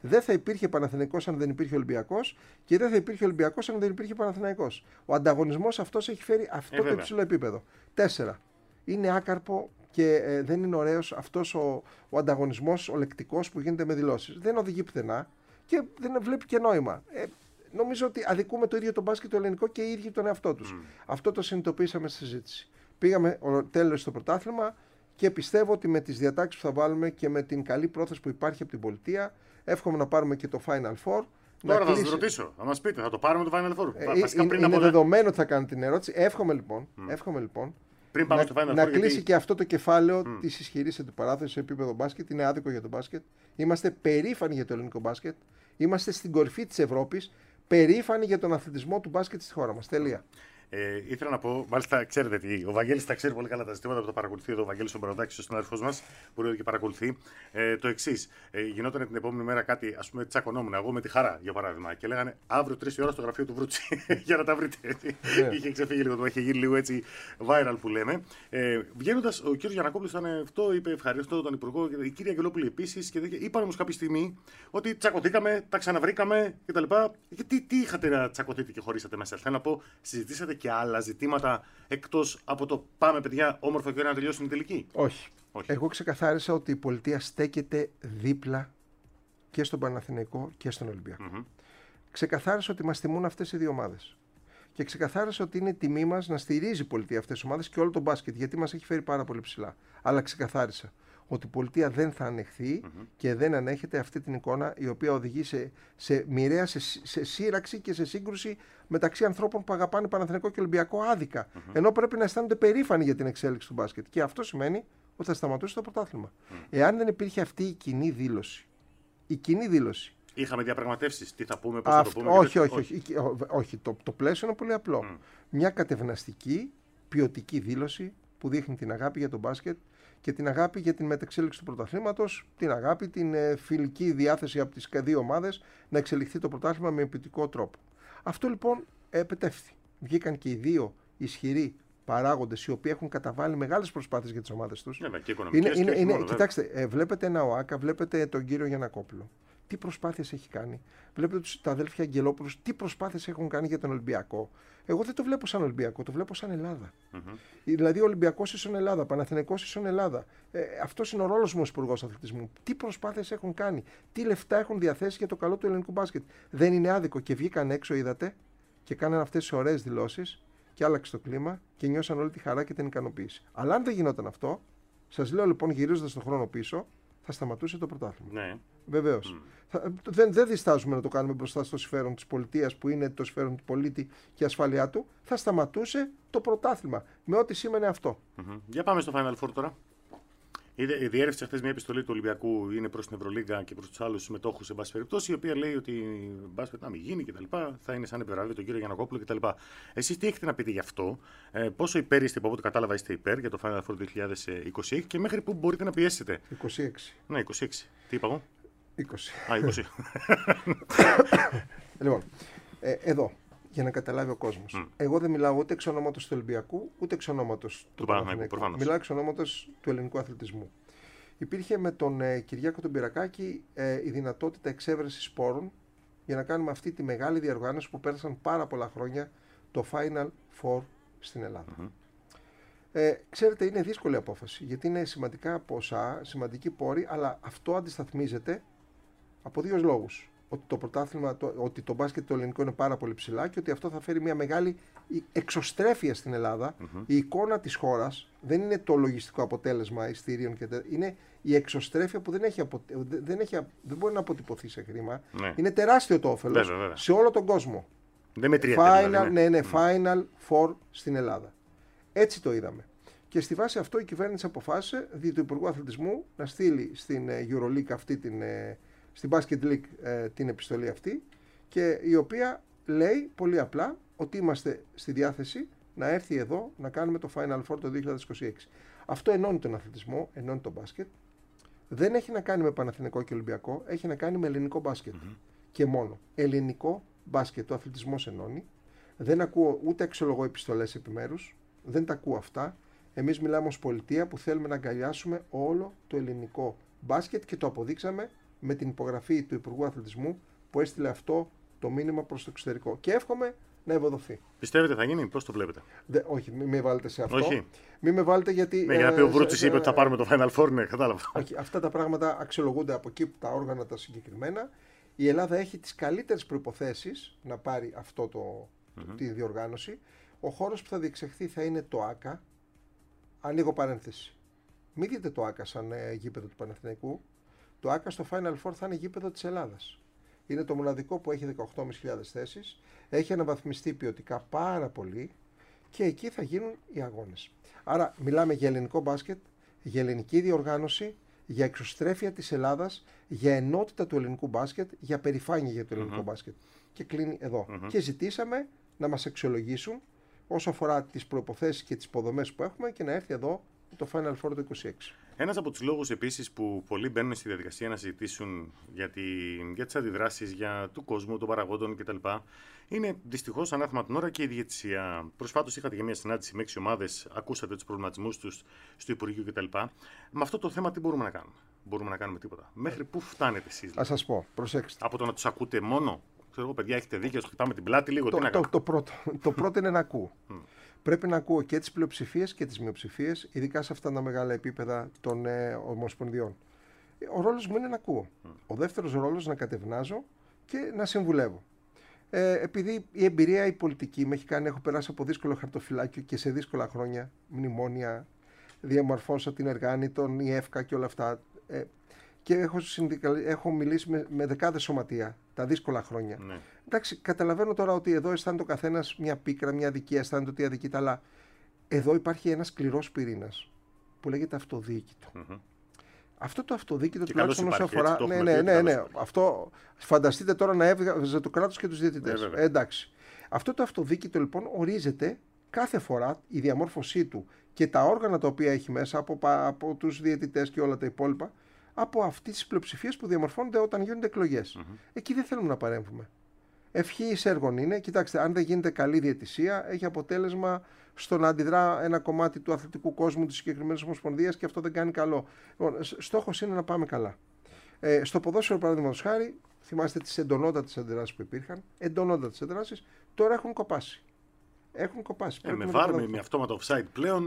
Δεν θα υπήρχε Παναθηναϊκός αν δεν υπήρχε Ολυμπιακός και δεν θα υπήρχε Ολυμπιακός αν δεν υπήρχε Παναθηναϊκός. Ο ανταγωνισμός αυτός έχει φέρει αυτό το υψηλό επίπεδο. 4. Είναι άκαρπο και δεν είναι ωραίος αυτός ο ανταγωνισμός, ο λεκτικός που γίνεται με δηλώσεις. Δεν οδηγεί πουθενά και δεν βλέπει και νόημα. Νομίζω ότι αδικούμε το ίδιο το μπάσκετ το ελληνικό και οι ίδιοι τον εαυτό τους. Αυτό το συνειδητοποίησαμε στη συζήτηση. Πήγαμε τέλος στο πρωτάθλημα και πιστεύω ότι με τις διατάξεις που θα βάλουμε και με την καλή πρόθεση που υπάρχει από την πολιτεία, εύχομαι να πάρουμε και το Final Four. Τώρα θα σας ρωτήσω, θα μας πείτε, θα το πάρουμε το Final Four. Είναι δεδομένο ότι θα κάνετε την ερώτηση. Εύχομαι λοιπόν πριν πάμε στο Final Four, να κλείσει και αυτό το κεφάλαιο της ισχυρής αντιπαράθεσης σε επίπεδο μπάσκετ. Είναι άδικο για το μπάσκετ. Είμαστε περήφανοι για το ελληνικό μπάσκετ. Είμαστε στην κορυφή της Ευρώπης. Περήφανοι για τον αθλητισμό του μπάσκετ στη χώρα μας. Τελεία. Ήθελα να πω, μάλιστα ξέρετε τι, ο Βαγγέλης τα ξέρει πολύ καλά τα ζητήματα που το παρακολουθεί εδώ, ο Βαγγέλης ο Μπαροντάκης, ο συνάδελφός μας, που εδώ και παρακολουθεί. Το εξής, γινόταν την επόμενη μέρα κάτι, ας πούμε, τσακωνόμουν εγώ με τη Χαρά, για παράδειγμα, και λέγανε αύριο 3 η ώρα στο γραφείο του Βρούτσι, για να τα βρείτε. Είχε ξεφύγει λίγο, το είχε γίνει λίγο έτσι viral που λέμε. Βγαίνοντας, ο κ. Γιαννακόπουλος ήταν αυτό, είπε ευχαριστώ τον Υπουργό, η κυρία Αγγελόπουλη επίσης, και είπαν όμως κάποια στιγμή ότι τσακωθήκαμε, τα ξαναβρήκαμε κτλ. Τι είχατε να τσακωθείτε και χωρίσατε μέσα? Θέλω να πω, συζητήσατε και άλλα ζητήματα εκτός από το πάμε παιδιά όμορφα και να τελειώσουν η τελική? Όχι. Εγώ ξεκαθάρισα ότι η πολιτεία στέκεται δίπλα και στον Παναθηναϊκό και στον Ολυμπιακό. Ξεκαθάρισα ότι μας τιμούν αυτές οι δύο ομάδες. Και ξεκαθάρισα ότι είναι τιμή μας να στηρίζει η πολιτεία αυτές τις ομάδες και όλο το μπάσκετ, γιατί μας έχει φέρει πάρα πολύ ψηλά. Αλλά ξεκαθάρισα ότι η πολιτεία δεν θα ανεχθεί και δεν ανέχεται αυτή την εικόνα η οποία οδηγεί σε μοιραία, σε σύραξη και σε σύγκρουση μεταξύ ανθρώπων που αγαπάνε Παναθηναϊκό και Ολυμπιακό άδικα. Ενώ πρέπει να αισθάνονται περήφανοι για την εξέλιξη του μπάσκετ. Και αυτό σημαίνει ότι θα σταματούσε το πρωτάθλημα. Εάν δεν υπήρχε αυτή η κοινή δήλωση. Είχαμε διαπραγματεύσεις. Τι θα πούμε, πώς θα το πούμε? Όχι. Το πλαίσιο είναι πολύ απλό. Μια κατευναστική, ποιοτική δήλωση που δείχνει την αγάπη για τον μπάσκετ και την αγάπη για την μεταξέλιξη του πρωταθλήματος, την αγάπη, την φιλική διάθεση από τις δύο ομάδες να εξελιχθεί το πρωτάθλημα με ποιοτικό τρόπο. Αυτό λοιπόν επετεύχθη. Βγήκαν και οι δύο ισχυροί παράγοντες οι οποίοι έχουν καταβάλει μεγάλες προσπάθειες για τις ομάδες τους. Κοιτάξτε, βλέπετε ένα ΟΑΚΑ, βλέπετε τον κύριο Γιαννακόπουλο. Τι προσπάθειες έχει κάνει. Βλέπετε τα αδέλφια Αγγελόπουλους, τι προσπάθειες έχουν κάνει για τον Ολυμπιακό. Εγώ δεν το βλέπω σαν Ολυμπιακό, το βλέπω σαν Ελλάδα. Δηλαδή, ο Ολυμπιακός ίσον Ελλάδα, Παναθηναϊκός ίσον Ελλάδα. Αυτός είναι ο ρόλος μου ως υπουργός αθλητισμού. Τι προσπάθειες έχουν κάνει, τι λεφτά έχουν διαθέσει για το καλό του ελληνικού μπάσκετ. Δεν είναι άδικο και βγήκαν έξω, είδατε, και κάναν αυτές τις ωραίες δηλώσεις και άλλαξε το κλίμα και νιώσαν όλη τη χαρά και την ικανοποίηση. Αλλά αν δεν γινόταν αυτό, σας λέω λοιπόν, γυρίζοντας τον χρόνο πίσω, θα σταματούσε το πρωτάθλημα. Ναι. Βεβαίως. Δεν διστάζουμε να το κάνουμε μπροστά στο συμφέρον της πολιτείας που είναι το συμφέρον του πολίτη και η ασφάλειά του. Θα σταματούσε το πρωτάθλημα με ό,τι σήμαινε αυτό. Για πάμε στο Final Four τώρα. Διέρευσε χθες μια επιστολή του Ολυμπιακού, είναι προς την Ευρωλίγκα και προς τους άλλους συμμετόχους, σε πάση περιπτώσει, η οποία λέει ότι μπάσκετ να μην γίνει κτλ. Θα είναι σαν επιβραβεύει τον κύριο Γιαννακόπουλο κτλ. Εσείς τι έχετε να πείτε γι' αυτό, πόσο υπέρ είστε, από ό,τι κατάλαβα είστε υπέρ για το Final Four 2026 και μέχρι πού μπορείτε να πιέσετε? 26. Ναι, 26. Τι είπα εγώ? 20. Λοιπόν, εδώ, για να καταλάβει ο κόσμος. Εγώ δεν μιλάω ούτε εξ ονόματος του Ολυμπιακού, ούτε εξ ονόματος του Παναθηναϊκού. Μιλάω εξ ονόματος του ελληνικού αθλητισμού. Υπήρχε με τον Κυριάκο τον Πυρακάκη η δυνατότητα εξέβρεσης σπόρων για να κάνουμε αυτή τη μεγάλη διοργάνωση που πέρασαν πάρα πολλά χρόνια, το Final Four στην Ελλάδα. Ξέρετε, είναι δύσκολη απόφαση, γιατί είναι σημαντικά ποσά, σημαντική πόρη, αλλά αυτό αντισταθμίζεται από δύο λόγους. Ότι το πρωτάθλημα, ότι το μπάσκετ το ελληνικό είναι πάρα πολύ ψηλά και ότι αυτό θα φέρει μια μεγάλη εξωστρέφεια στην Ελλάδα. Η εικόνα της χώρας δεν είναι το λογιστικό αποτέλεσμα εισιτηρίων και είναι η εξωστρέφεια που δεν μπορεί να αποτυπωθεί σε χρήμα. Ναι. Είναι τεράστιο το όφελος σε όλο τον κόσμο. Δεν μετριέται. Final Four στην Ελλάδα. Έτσι το είδαμε. Και στη βάση αυτό η κυβέρνηση αποφάσισε, δι' του Υπουργού Αθλητισμού, να στείλει στην EuroLeague στην Basket League την επιστολή αυτή, και η οποία λέει πολύ απλά ότι είμαστε στη διάθεση να έρθει εδώ να κάνουμε το Final Four το 2026. Αυτό ενώνει τον αθλητισμό, ενώνει το μπάσκετ. Δεν έχει να κάνει με Παναθηναϊκό και Ολυμπιακό, έχει να κάνει με ελληνικό μπάσκετ. Και μόνο. Ελληνικό μπάσκετ, ο αθλητισμός ενώνει. Δεν ακούω ούτε αξιολογώ επιστολές επιμέρους, δεν τα ακούω αυτά. Εμείς μιλάμε ως πολιτεία που θέλουμε να αγκαλιάσουμε όλο το ελληνικό μπάσκετ και το αποδείξαμε με την υπογραφή του Υπουργού Αθλητισμού που έστειλε αυτό το μήνυμα προς το εξωτερικό. Και εύχομαι να ευοδοθεί. Πιστεύετε θα γίνει, πώς το βλέπετε? Όχι, μην με βάλετε σε αυτό. Όχι. Μην με βάλετε γιατί. Ναι, για να πει ο Βρούτσης είπε ότι θα πάρουμε το Final Four, ναι, κατάλαβα. Όχι, αυτά τα πράγματα αξιολογούνται από εκεί τα όργανα τα συγκεκριμένα. Η Ελλάδα έχει τις καλύτερες προϋποθέσεις να πάρει τη διοργάνωση. Ο χώρος που θα διεξαχθεί θα είναι το ΆΚΑ. Ανοίγω παρένθεση. Μην δείτε το ΆΚΑ σαν γήπεδο του Παναθηναϊκού. Το ΆΚΑ στο Final Four θα είναι γήπεδο της Ελλάδας. Είναι το μοναδικό που έχει 18.500 θέσεις. Έχει αναβαθμιστεί ποιοτικά πάρα πολύ και εκεί θα γίνουν οι αγώνες. Άρα μιλάμε για ελληνικό μπάσκετ, για ελληνική διοργάνωση, για εξωστρέφεια της Ελλάδας, για ενότητα του ελληνικού μπάσκετ, για περηφάνεια για το ελληνικό μπάσκετ. Και κλείνει εδώ. Και ζητήσαμε να μας αξιολογήσουν όσο αφορά τις προϋποθέσεις και τις υποδομές που έχουμε και να έρθει εδώ το Final Four το 26. Ένας από τους λόγους επίσης που πολλοί μπαίνουν στη διαδικασία να συζητήσουν για τις αντιδράσεις του κόσμου, των παραγόντων κτλ. Είναι δυστυχώς ανάθεμα την ώρα και η διαιτησία. Προσφάτως είχατε και μια συνάντηση με 6 ομάδες, ακούσατε τους προβληματισμούς τους στο Υπουργείο κτλ. Με αυτό το θέμα τι μπορούμε να κάνουμε? Μπορούμε να κάνουμε τίποτα? Μέχρι πού φτάνετε εσείς? Ας σας πω, προσέξτε. Από το να τους ακούτε μόνο? Ξέρω εγώ, παιδιά, έχετε δίκιο, χτυπάμε την πλάτη λίγο. Το πρώτο είναι να ακούω. Πρέπει να ακούω και τις πλειοψηφίες και τις μειοψηφίες, ειδικά σε αυτά τα μεγάλα επίπεδα των ομοσπονδιών. Ο ρόλος μου είναι να ακούω. Ο δεύτερος ρόλος να κατευνάζω και να συμβουλεύω. Επειδή η εμπειρία η πολιτική με έχει κάνει, έχω περάσει από δύσκολο χαρτοφυλάκιο και σε δύσκολα χρόνια, μνημόνια, διαμορφώσα την Εργάνη, τον ΙΕΦΚΑ και όλα αυτά. Και έχω μιλήσει με δεκάδες σωματεία τα δύσκολα χρόνια. Ναι. Εντάξει, καταλαβαίνω τώρα ότι εδώ αισθάνεται ο καθένας μια πίκρα, μια αδικία, αισθάνεται ότι αδικείται, αλλά εδώ υπάρχει ένας σκληρός πυρήνας που λέγεται αυτοδιοίκητο. Αυτό το αυτοδιοίκητο τουλάχιστον όσο αφορά. Ναι. Αυτό φανταστείτε τώρα να έβγαζε το κράτος και τους διαιτητές. Εντάξει. Αυτό το αυτοδιοίκητο λοιπόν ορίζεται κάθε φορά η διαμόρφωσή του και τα όργανα τα οποία έχει μέσα από τους διαιτητές και όλα τα υπόλοιπα, από αυτές τις πλειοψηφίες που διαμορφώνονται όταν γίνονται εκλογές. Εκεί δεν θέλουμε να παρέμβουμε. Ευχής έργων είναι. Κοιτάξτε, αν δεν γίνεται καλή διαιτησία, έχει αποτέλεσμα στο να αντιδρά ένα κομμάτι του αθλητικού κόσμου της συγκεκριμένης ομοσπονδίας και αυτό δεν κάνει καλό. Λοιπόν, στόχος είναι να πάμε καλά. Στο ποδόσφαιρο, παραδείγματος χάρη, θυμάστε τις εντονότατες αντιδράσεις που υπήρχαν. Εντονότατες αντιδράσεις τώρα έχουν κοπάσει. Έχουν κοπάσει. Με βάρ, με αυτόματο offside πλέον.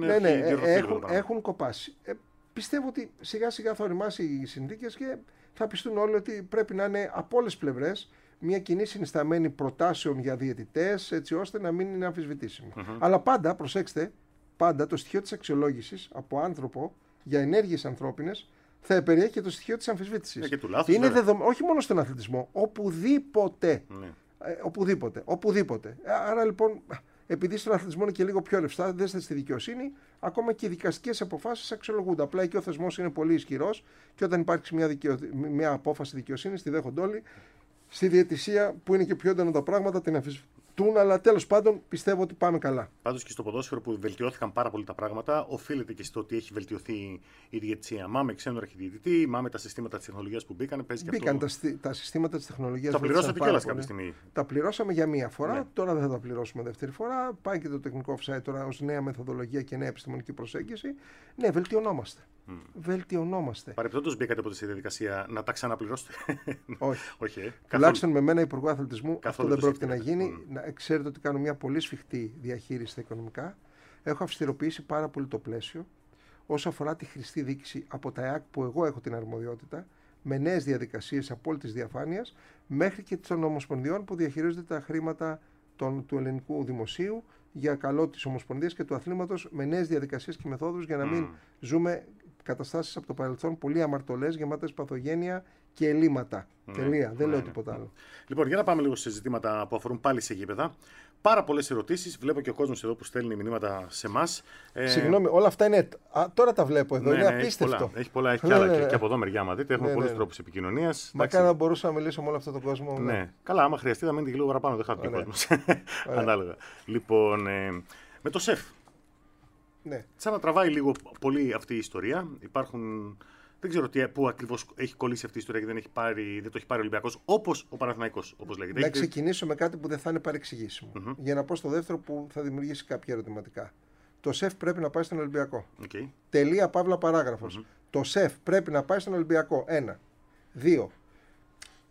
Έχουν κοπάσει. Πιστεύω ότι σιγά σιγά θα οριμάσει οι συνθήκες και θα πιστούν όλοι ότι πρέπει να είναι από όλες τις πλευρές μια κοινή συνισταμένη προτάσεων για διαιτητές, έτσι ώστε να μην είναι αμφισβητήσιμο. Αλλά πάντα, προσέξτε, πάντα το στοιχείο της αξιολόγησης από άνθρωπο για ενέργειες ανθρώπινες θα περιέχει και το στοιχείο της αμφισβήτησης. Και του λάθους, είναι όχι μόνο στον αθλητισμό, οπουδήποτε. Οπουδήποτε. Άρα λοιπόν, επειδή στον αθλητισμό είναι και λίγο πιο ρευστά, δέστε στη δικαιοσύνη, ακόμα και οι δικαστικές αποφάσεις αξιολογούνται. Απλά εκεί ο θεσμός είναι πολύ ισχυρός και όταν υπάρξει μια απόφαση δικαιοσύνης, τη δέχονται όλοι. Στη διαιτησία, που είναι και πιο έντονα τα πράγματα, την αμφισβητούν, αλλά τέλος πάντων πιστεύω ότι πάμε καλά. Πάντως και στο ποδόσφαιρο που βελτιώθηκαν πάρα πολύ τα πράγματα, οφείλεται και στο ότι έχει βελτιωθεί η διαιτησία. Μα με ξένο αρχιδιαιτητή, μα με τα συστήματα της τεχνολογίας που μπήκαν. Μπήκαν τα συστήματα της τεχνολογίας. Τα πληρώσατε κιόλας κάποια στιγμή. Τα πληρώσαμε για μία φορά, τώρα δεν θα τα πληρώσουμε δεύτερη φορά. Πάει και το τεχνικό offside τώρα ως νέα μεθοδολογία και νέα επιστημονική προσέγγιση. Ναι, βελτιωνόμαστε. Βελτιωνόμαστε. Παρεπτόντως μπήκατε ποτέ στη διαδικασία να τα ξαναπληρώσετε? Όχι. Τουλάχιστον με μένα Υπουργό Αθλητισμού αυτό δεν πρόκειται να γίνει. Ξέρετε ότι κάνω μια πολύ σφιχτή διαχείριση στα οικονομικά. Έχω αυστηροποιήσει πάρα πολύ το πλαίσιο όσο αφορά τη χρηστή διοίκηση από τα ΕΑΚ που εγώ έχω την αρμοδιότητα, με νέες διαδικασίες απόλυτης διαφάνειας, μέχρι και των ομοσπονδιών που διαχειρίζονται τα χρήματα του ελληνικού δημοσίου για καλό της ομοσπονδίας και του αθλήματος, με νέες διαδικασίες και μεθόδους για να μην ζούμε καταστάσεις από το παρελθόν πολύ αμαρτωλές, γεμάτες παθογένεια και ελλείμματα. Τελεία. Δεν λέω τίποτα άλλο. Λοιπόν, για να πάμε λίγο σε ζητήματα που αφορούν πάλι σε γήπεδα. Πάρα πολλές ερωτήσεις. Βλέπω και ο κόσμος εδώ που στέλνει μηνύματα σε εμάς. Συγγνώμη, όλα αυτά είναι. Τώρα τα βλέπω εδώ. Είναι απίστευτο. Έχει πολλά. Έχει κι άλλα και από εδώ μεριά, μα δείτε. Έχουμε πολλούς τρόπους επικοινωνίας. Μακάρι να μπορούσα να μιλήσω με όλο αυτόν τον κόσμο. Ναι. Καλά, άμα χρειαστεί, θα μείνει και λίγο παραπάνω. Δεν χάθηκε ο κόσμος. Ανάλογα. Λοιπόν, με το ΣΕΦ. Ναι. Σαν να τραβάει λίγο πολύ αυτή η ιστορία. Υπάρχουν. Δεν ξέρω πού ακριβώς έχει κολλήσει αυτή η ιστορία και δεν το έχει πάρει ο Ολυμπιακός, όπως ο Παναθηναϊκός, όπως λέγεται. Να ξεκινήσω με κάτι που δεν θα είναι παρεξηγήσιμο. Για να πω στο δεύτερο που θα δημιουργήσει κάποια ερωτηματικά. Το ΣΕΦ πρέπει να πάει στον Ολυμπιακό. Okay. Τελεία, παύλα, παράγραφος. Το ΣΕΦ πρέπει να πάει στον Ολυμπιακό. 1. 2.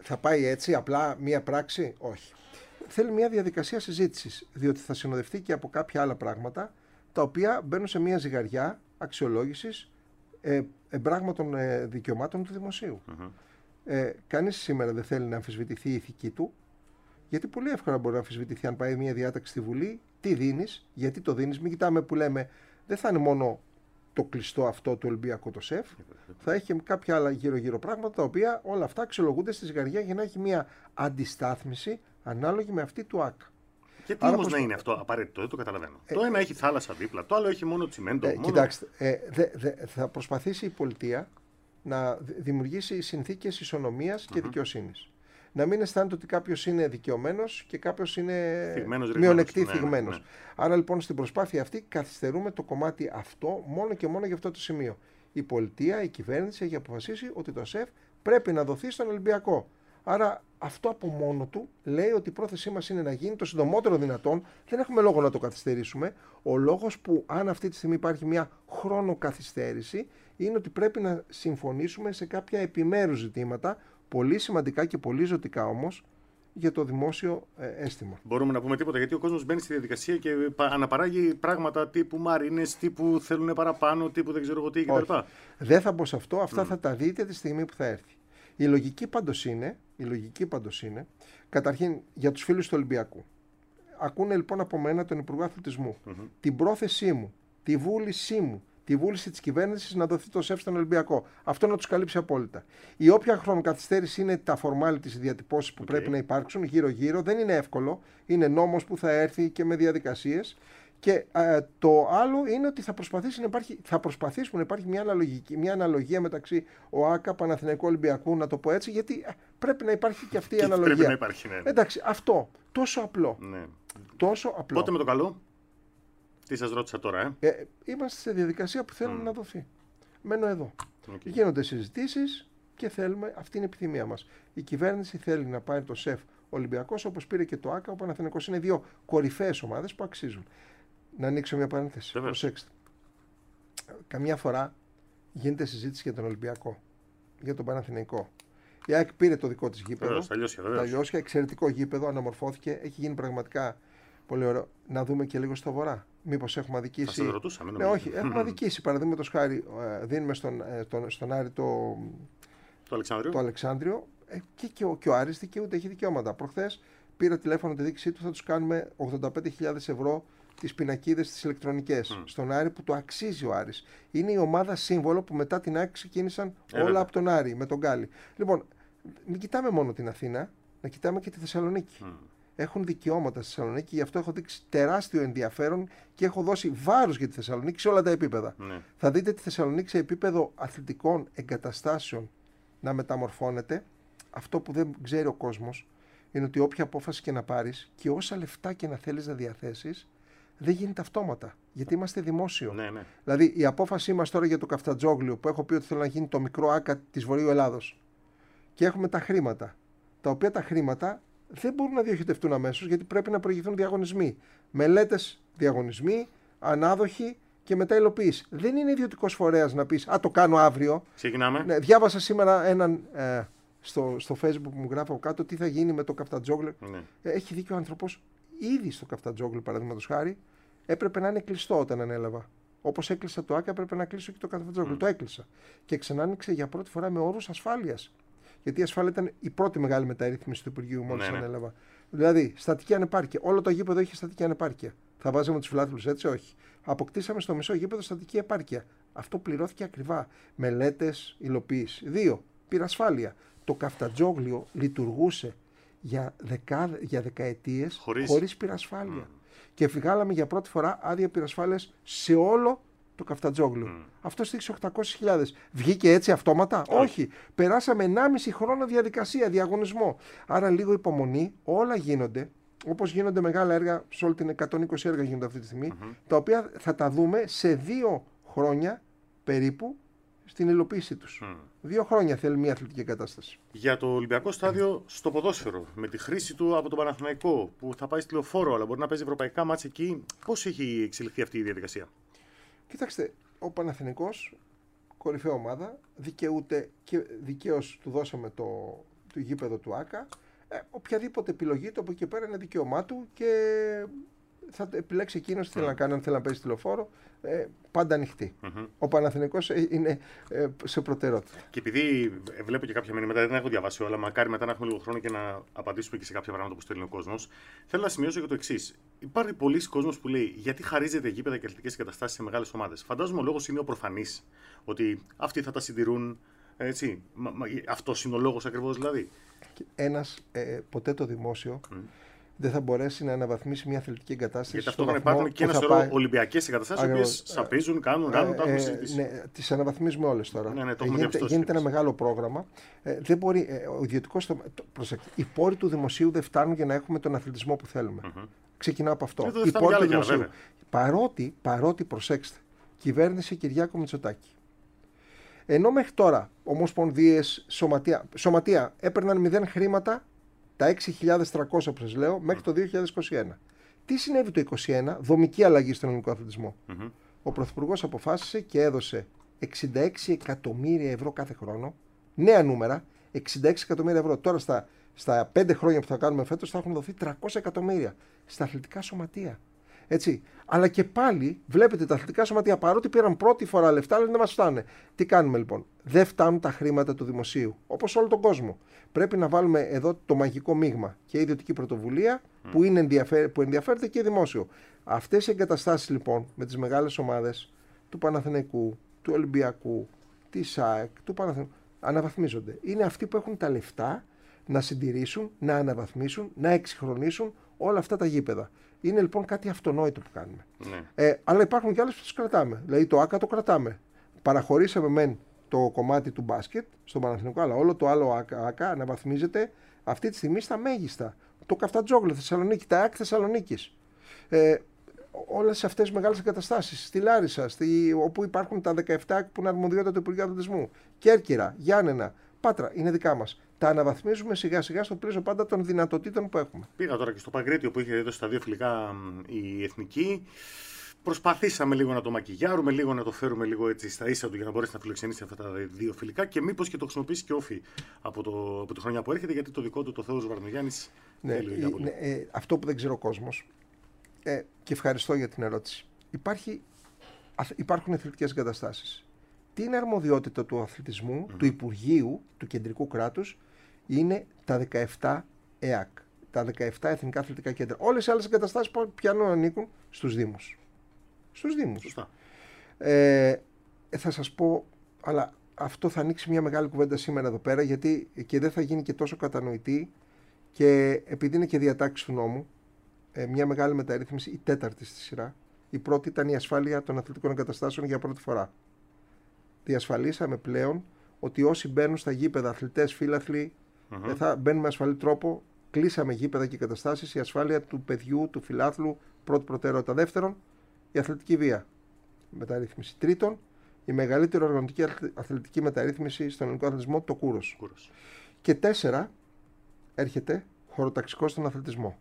θα πάει έτσι απλά μία πράξη? Όχι. Θέλει μια διαδικασία συζήτησης, διότι θα συνοδευτεί και από κάποια άλλα πράγματα, τα οποία μπαίνουν σε μια ζυγαριά αξιολόγησης εμπράγματων δικαιωμάτων του δημοσίου. Κανείς σήμερα δεν θέλει να αμφισβητηθεί η ηθική του, γιατί πολύ εύκολα μπορεί να αμφισβητηθεί αν πάει μια διάταξη στη Βουλή. Τι δίνεις, γιατί το δίνεις? Μην κοιτάμε που λέμε, δεν θα είναι μόνο το κλειστό αυτό του Ολυμπιακού το ΣΕΦ, θα έχει και κάποια άλλα γύρω-γύρω πράγματα, τα οποία όλα αυτά αξιολογούνται στη ζυγαριά για να έχει μια αντιστάθμιση ανάλογη με αυτή του ΑΚ. Και τι όμως να είναι αυτό απαραίτητο, δεν το καταλαβαίνω. Το ένα έχει θάλασσα δίπλα, το άλλο έχει μόνο τσιμέντο. Κοιτάξτε, θα προσπαθήσει η πολιτεία να δημιουργήσει συνθήκες ισονομίας και δικαιοσύνης. Να μην αισθάνεται ότι κάποιος είναι δικαιωμένος και κάποιος είναι μειονεκτή θυγμένος. Ναι. Άρα λοιπόν στην προσπάθεια αυτή καθυστερούμε το κομμάτι αυτό μόνο και μόνο για αυτό το σημείο. Η πολιτεία, η κυβέρνηση έχει αποφασίσει ότι το ΣΕΦ πρέπει να δοθεί στον Ολυμπιακό. Άρα αυτό από μόνο του λέει ότι η πρόθεσή μας είναι να γίνει το συντομότερο δυνατόν. Δεν έχουμε λόγο να το καθυστερήσουμε. Ο λόγος που αν αυτή τη στιγμή υπάρχει μια χρονοκαθυστέρηση είναι ότι πρέπει να συμφωνήσουμε σε κάποια επιμέρους ζητήματα, πολύ σημαντικά και πολύ ζωτικά όμως, για το δημόσιο αίσθημα. Μπορούμε να πούμε τίποτα, γιατί ο κόσμος μπαίνει στη διαδικασία και αναπαράγει πράγματα τύπου μαρίνες, τύπου θέλουν παραπάνω, τύπου δεν ξέρω εγώ τι κτλ. Δεν θα μπω σε αυτό, αυτά θα τα δείτε τη στιγμή που θα έρθει. Η λογική πάντως είναι, καταρχήν για τους φίλους του Ολυμπιακού. Ακούνε λοιπόν από μένα τον Υπουργό Αθλητισμού, την πρόθεσή μου, τη βούλησή μου, τη βούληση της κυβέρνησης να δοθεί το ΣΕΦ στον Ολυμπιακό. Αυτό να τους καλύψει απόλυτα. Η όποια χρονοκαθυστέρηση είναι τα formalities, οι διατυπώσεις που πρέπει να υπάρξουν γύρω-γύρω. Δεν είναι εύκολο. Είναι νόμος που θα έρθει και με διαδικασίες. Και το άλλο είναι ότι θα προσπαθήσουμε να υπάρχει μια αναλογία μεταξύ ΟΑΚΑ, Παναθηναϊκού, Ολυμπιακού, να το πω έτσι, γιατί πρέπει να υπάρχει και αυτή η αναλογία. Πρέπει να υπάρχει, ναι. Εντάξει, αυτό. Τόσο απλό. Ναι. Τόσο απλό. Πότε με το καλό? Τι σας ρώτησα τώρα, Είμαστε σε διαδικασία που θέλουμε να δοθεί. Μένω εδώ. Γίνονται συζητήσεις και θέλουμε, αυτή είναι η επιθυμία μας. Η κυβέρνηση θέλει να πάρει το ΣΕΦ Ολυμπιακός, όπως πήρε και το ΆΚΑ, ο Παναθηναϊκός. Είναι δύο κορυφαίες ομάδες που αξίζουν. Να ανοίξω μια παρένθεση. Προσέξτε. Καμιά φορά γίνεται συζήτηση για τον Ολυμπιακό, για τον Παναθηναϊκό. Η ΑΕΚ πήρε το δικό της γήπεδο. Τα Λιώσια, εξαιρετικό γήπεδο, αναμορφώθηκε. Έχει γίνει πραγματικά πολύ ωραίο. Να δούμε και λίγο στο βορρά. Μήπως έχουμε αδικήσει? Θα σας ρωτούσαμε. Ναι, όχι, έχουμε αδικήσει. Παραδείγματος χάρη, δίνουμε στον Άρη το Αλεξάνδριο και ο Άρης δικαιούται, έχει δικαιώματα. Προχθές πήρα τηλέφωνο τη διοίκησή του, θα τους κάνουμε 85.000 ευρώ τις πινακίδες τις ηλεκτρονικές στον Άρη, που το αξίζει ο Άρης. Είναι η ομάδα σύμβολο που μετά την ΑΕΚ ξεκίνησαν όλα από τον Άρη με τον Γκάλι. Λοιπόν, μην κοιτάμε μόνο την Αθήνα, να κοιτάμε και τη Θεσσαλονίκη. Έχουν δικαιώματα στη Θεσσαλονίκη, γι' αυτό έχω δείξει τεράστιο ενδιαφέρον και έχω δώσει βάρος για τη Θεσσαλονίκη σε όλα τα επίπεδα. Θα δείτε τη Θεσσαλονίκη σε επίπεδο αθλητικών εγκαταστάσεων να μεταμορφώνεται. Αυτό που δεν ξέρει ο κόσμος είναι ότι όποια απόφαση και να πάρεις και όσα λεφτά και να θέλεις να διαθέσεις, δεν γίνεται αυτόματα. Γιατί είμαστε δημόσιο. Ναι. Δηλαδή, η απόφασή μας τώρα για το Καφτατζόγλιο, που έχω πει ότι θέλω να γίνει το μικρό ΆΚΑ της Βορείου Ελλάδος, και έχουμε τα χρήματα, τα οποία τα χρήματα δεν μπορούν να διοχετευτούν αμέσως, γιατί πρέπει να προηγηθούν διαγωνισμοί. Μελέτες, διαγωνισμοί, ανάδοχοι και μετά υλοποίηση. Δεν είναι ιδιωτικός φορέας να πεις, το κάνω αύριο. Ξεκινάμε. Ναι, διάβασα σήμερα έναν στο Facebook που μου γράφω κάτω τι θα γίνει με το Καφτατζόγλιο. Έχει δίκιο ο άνθρωπος. Ήδη στο Καφτατζόγλιο, παραδείγματος χάρη, έπρεπε να είναι κλειστό όταν ανέλαβα. Όπως έκλεισα το ΆΚΑ, έπρεπε να κλείσω και το Καφτατζόγλιο. Το έκλεισα. Και ξανά άνοιξε για πρώτη φορά με όρους ασφάλειας. Γιατί η ασφάλεια ήταν η πρώτη μεγάλη μεταρρύθμιση του Υπουργείου μόλις ανέλαβα. Δηλαδή, στατική ανεπάρκεια. Όλο το γήπεδο είχε στατική ανεπάρκεια. Θα βάζαμε τους φιλάθλους έτσι, όχι. Αποκτήσαμε στο μισό γήπεδο στατική επάρκεια. Αυτό πληρώθηκε ακριβά. Μελέτες, υλοποίηση. 2. Πυρασφάλεια. Το Καφτατζόγλιο λειτουργούσε για δεκαετίες χωρίς πυρασφάλεια. Και βγάλαμε για πρώτη φορά άδεια πυρασφάλειας σε όλο το Καφτατζόγλιο. Αυτό στήχησε 800.000. Βγήκε έτσι αυτόματα? Όχι. Περάσαμε 1,5 χρόνο διαδικασία, διαγωνισμό. Άρα λίγο υπομονή, όλα γίνονται. Όπως γίνονται μεγάλα έργα, σε όλη την 120 έργα γίνονται αυτή τη στιγμή, τα οποία θα τα δούμε σε 2 χρόνια περίπου στην υλοποίησή τους. 2 χρόνια θέλει μια αθλητική εγκατάσταση. Για το Ολυμπιακό στάδιο στο ποδόσφαιρο, με τη χρήση του από τον Παναθηναϊκό, που θα πάει στη Λεωφόρο, αλλά μπορεί να παίζει ευρωπαϊκά μάτς εκεί, πώς έχει εξελιχθεί αυτή η διαδικασία? Κοιτάξτε, ο Παναθηναϊκός, κορυφαία ομάδα, δικαιούται και δικαίως του δώσαμε γήπεδο του ΆΚΑ. Οποιαδήποτε επιλογή του από εκεί πέρα είναι δικαίωμά του και θα επιλέξει εκείνος τι θέλει να κάνει, αν θέλει να παίζει τηλεφόρο, πάντα ανοιχτή. Ο Παναθηναϊκός είναι σε προτεραιότητα. Και επειδή βλέπω και κάποια μηνύματα, δεν έχω διαβάσει όλα, μακάρι μετά να έχουμε λίγο χρόνο και να απαντήσουμε και σε κάποια πράγματα που στέλνει ο κόσμος. Θέλω να σημειώσω και το εξής. Υπάρχει πολλοί κόσμος που λέει γιατί χαρίζεται γήπεδα και αθλητικές εγκαταστάσεις σε μεγάλες ομάδες. Φαντάζομαι ο λόγος είναι ο προφανής. Ότι αυτοί θα τα συντηρούν. Έτσι. Αυτός είναι ο λόγος ακριβώς δηλαδή. Ποτέ το δημόσιο δεν θα μπορέσει να αναβαθμίσει μια αθλητική εγκατάσταση. Γιατί ταυτόχρονα υπάρχουν και ένα σωρό Ολυμπιακές εγκαταστάσεις που σαπίζουν, κάνουν, τα έχουμε συζητήσει. Ναι, τις αναβαθμίζουμε όλες τώρα. Ναι, γίνεται ένα μεγάλο πρόγραμμα. Δεν μπορεί, ο ιδιωτικός οι πόροι του δημοσίου δεν φτάνουν για να έχουμε τον αθλητισμό που θέλουμε. Ξεκινάω από αυτό. Οι πόροι του δημοσίου. Παρότι, προσέξτε, κυβέρνηση Κυριάκο Μητσοτάκη. Ενώ μέχρι τώρα ομοσπονδίες, σωματεία έπαιρναν 0 χρήματα, τα 6.300 που σας λέω, μέχρι το 2021. Τι συνέβη το 2021, δομική αλλαγή στον ελληνικό αθλητισμό. Ο Πρωθυπουργός αποφάσισε και έδωσε 66 εκατομμύρια ευρώ κάθε χρόνο, νέα νούμερα, 66 εκατομμύρια ευρώ. Τώρα στα 5 χρόνια που θα κάνουμε φέτος θα έχουν δοθεί 300 εκατομμύρια στα αθλητικά σωματεία. Έτσι. Αλλά και πάλι βλέπετε τα αθλητικά σωματεία, παρότι πήραν πρώτη φορά λεφτά, αλλά δεν μας φτάνουν. Τι κάνουμε λοιπόν? Δεν φτάνουν τα χρήματα του δημοσίου, όπως όλο τον κόσμο. Πρέπει να βάλουμε εδώ το μαγικό μείγμα και η ιδιωτική πρωτοβουλία που ενδιαφέρεται και δημόσιο. Αυτές οι εγκαταστάσεις λοιπόν με τις μεγάλες ομάδες του Παναθηναϊκού, του Ολυμπιακού, της ΑΕΚ, του Παναθηναϊκού αναβαθμίζονται. Είναι αυτοί που έχουν τα λεφτά να συντηρήσουν, να αναβαθμίσουν, να εξυγχρονίσουν όλα αυτά τα γήπεδα. Είναι λοιπόν κάτι αυτονόητο που κάνουμε. Αλλά υπάρχουν και άλλες που τις κρατάμε. Δηλαδή το ΆΚΑ το κρατάμε. Παραχωρήσαμε μεν το κομμάτι του μπάσκετ στον Παναθηναϊκό, αλλά όλο το άλλο ΆΚΑ αναβαθμίζεται αυτή τη στιγμή στα μέγιστα. Το Καφτατζόγλου Θεσσαλονίκη, τα ΑΕΚ Θεσσαλονίκης. Όλες αυτές τις μεγάλες εγκαταστάσεις. Στη Λάρισα, όπου υπάρχουν τα 17 που είναι αρμοδιότητα του Υπουργείου Αθλητισμού. Κέρκυρα, Γιάννενα, Πάτρα, είναι δικά μας. Τα αναβαθμίζουμε σιγά σιγά στο πλαίσιο πάντα των δυνατοτήτων που έχουμε. Πήγα τώρα και στο Παγκρίτιο που είχε δώσει τα 2 φιλικά η Εθνική. Προσπαθήσαμε λίγο να το μακιγιάρουμε, λίγο να το φέρουμε λίγο έτσι στα ίσα του για να μπορέσει να φιλοξενήσει αυτά τα 2 φιλικά και μήπως και το χρησιμοποιήσει και όφη από τη χρονιά που έρχεται, γιατί το δικό του το Θεός Βαρδογιάννης θέλει για πολύ. Αυτό που δεν ξέρει ο κόσμος, και ευχαριστώ για την ερώτηση. Υπάρχουν αθλητικές εγκαταστάσεις. Τι είναι αρμοδιότητα του αθλητισμού, του Υπουργείου, του κεντρικού κράτους, είναι τα 17 ΕΑΚ, τα 17 Εθνικά Αθλητικά Κέντρα. Όλες οι άλλες εγκαταστάσεις πιάνουν ανήκουν στους Δήμους. Στους Δήμους. Σωστά. Θα σας πω, αλλά αυτό θα ανοίξει μια μεγάλη κουβέντα σήμερα εδώ πέρα, γιατί και δεν θα γίνει και τόσο κατανοητή και επειδή είναι και διατάξεις του νόμου, μια μεγάλη μεταρρύθμιση, η 4η στη σειρά. Η πρώτη ήταν η ασφάλεια των αθλητικών εγκαταστάσεων για πρώτη φορά. Διασφαλίσαμε πλέον ότι όσοι μπαίνουν στα γήπεδα, αθλητές, φίλαθλοι, θα μπαίνουν με ασφαλή τρόπο. Κλείσαμε γήπεδα και εγκαταστάσεις. Η ασφάλεια του παιδιού, του φιλάθλου, πρώτη προτεραιότητα. Δεύτερον, η αθλητική βία. Μεταρρύθμιση. Τρίτον, η μεγαλύτερη οργανωτική αθλητική μεταρρύθμιση στον ελληνικό αθλητισμό, το κούρος. Και 4, έρχεται χωροταξικό στον αθλητισμό.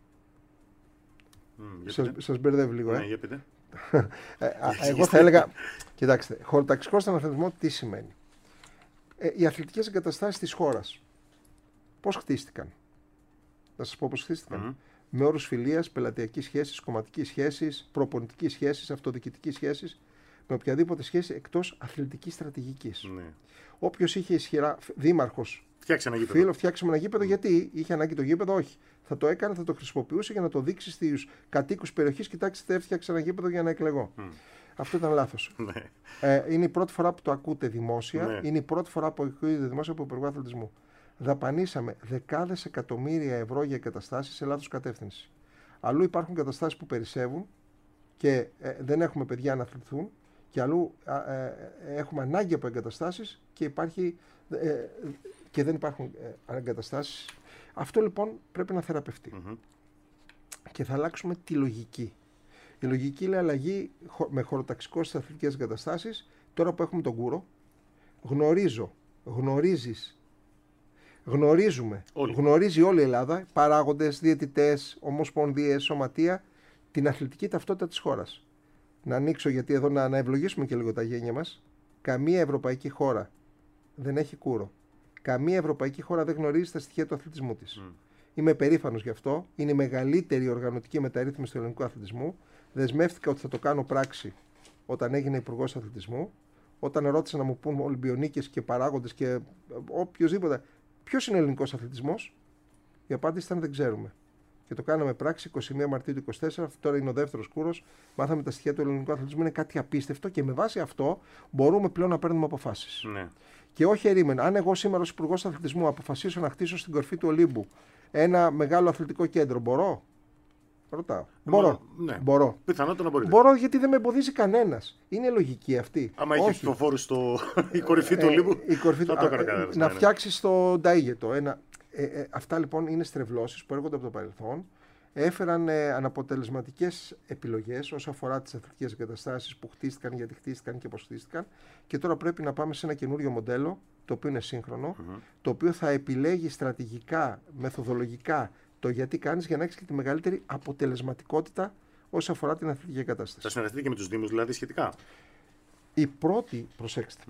Σας μπερδεύει λίγο, Ναι, για πείτε. Εγώ θα έλεγα, κοιτάξτε, χωροταξικό στον αθλητισμό τι σημαίνει? Οι αθλητικές εγκαταστάσεις της χώρας πώς χτίστηκαν? Να σας πω πώς χτίστηκαν. Με όρους φιλίας, πελατειακής σχέσης, κομματικής σχέσης, προπονητικής σχέσης, αυτοδιοικητικής σχέσης, με οποιαδήποτε σχέση εκτός αθλητικής στρατηγικής. Όποιος είχε ισχυρά, δήμαρχος, φίλο, φτιάξαμε ένα γήπεδο, γιατί είχε ανάγκη το γήπεδο? Όχι. Θα το έκανε, θα το χρησιμοποιούσε για να το δείξει στους κατοίκους περιοχής. Κοιτάξτε, έφτιαξε ένα γήπεδο για να εκλεγώ. Αυτό ήταν λάθος. Είναι η πρώτη φορά που το ακούτε δημόσια. Είναι η πρώτη φορά που ακούτε δημόσια από Υπουργό Αθλητισμού. Δαπανίσαμε δεκάδες εκατομμύρια ευρώ για εγκαταστάσεις σε λάθος κατεύθυνση. Αλλού υπάρχουν εγκαταστάσεις που περισσεύουν και δεν έχουμε παιδιά να αθληθούν, και αλλού έχουμε ανάγκη από εγκαταστάσεις και δεν υπάρχουν εγκαταστάσεις. Αυτό λοιπόν πρέπει να θεραπευτεί. Και θα αλλάξουμε τη λογική. Η λογική λέει αλλαγή με χωροταξικό στις αθλητικές εγκαταστάσεις. Τώρα που έχουμε τον κούρο, γνωρίζει όλη η Ελλάδα, παράγοντες, διαιτητές, ομοσπονδίες, σωματεία, την αθλητική ταυτότητα της χώρας. Να ανοίξω, γιατί εδώ να ευλογήσουμε και λίγο τα γένια μας. Καμία ευρωπαϊκή χώρα δεν έχει κούρο. Καμία ευρωπαϊκή χώρα δεν γνωρίζει τα στοιχεία του αθλητισμού της. Είμαι περήφανος γι' αυτό. Είναι η μεγαλύτερη οργανωτική μεταρρύθμιση του ελληνικού αθλητισμού. Δεσμεύτηκα ότι θα το κάνω πράξη όταν έγινε υπουργός αθλητισμού. Όταν ρώτησα να μου πούν Ολυμπιονίκες και παράγοντες και οποιοδήποτε, ποιος είναι ο ελληνικός αθλητισμός, η απάντηση ήταν δεν ξέρουμε. Και το κάναμε πράξη 21 Μαρτίου του 2024. Τώρα είναι ο δεύτερος κούρος. Μάθαμε τα στοιχεία του ελληνικού αθλητισμού. Είναι κάτι απίστευτο και με βάση αυτό μπορούμε πλέον να παίρνουμε αποφάσεις. Ναι. Και όχι ερήμενα. Αν εγώ σήμερα ως υπουργός αθλητισμού αποφασίσω να χτίσω στην κορφή του Ολύμπου ένα μεγάλο αθλητικό κέντρο, μπορώ. Ρωτάω. Μπορώ. Ναι. Μπορώ. Πιθανότατα να μπορείτε. Μπορώ γιατί δεν με εμποδίζει κανένας. Είναι λογική αυτή. Άμα έχει ψηφοφόρους η κορυφή του Ολύμπου. Να φτιάξει το Νταΐγετο. Αυτά λοιπόν είναι στρεβλώσεις που έρχονται από το παρελθόν. Έφεραν αναποτελεσματικές επιλογές όσον αφορά τις αθλητικές εγκαταστάσεις που χτίστηκαν, γιατί χτίστηκαν και πώς χτίστηκαν. Και τώρα πρέπει να πάμε σε ένα καινούριο μοντέλο, το οποίο είναι σύγχρονο, το οποίο θα επιλέγει στρατηγικά, μεθοδολογικά το γιατί κάνεις για να έχεις και τη μεγαλύτερη αποτελεσματικότητα όσον αφορά την αθλητική εγκατάσταση. Θα συνεργαστείτε και με τους Δήμους δηλαδή σχετικά. Η πρώτη, προσέξτε,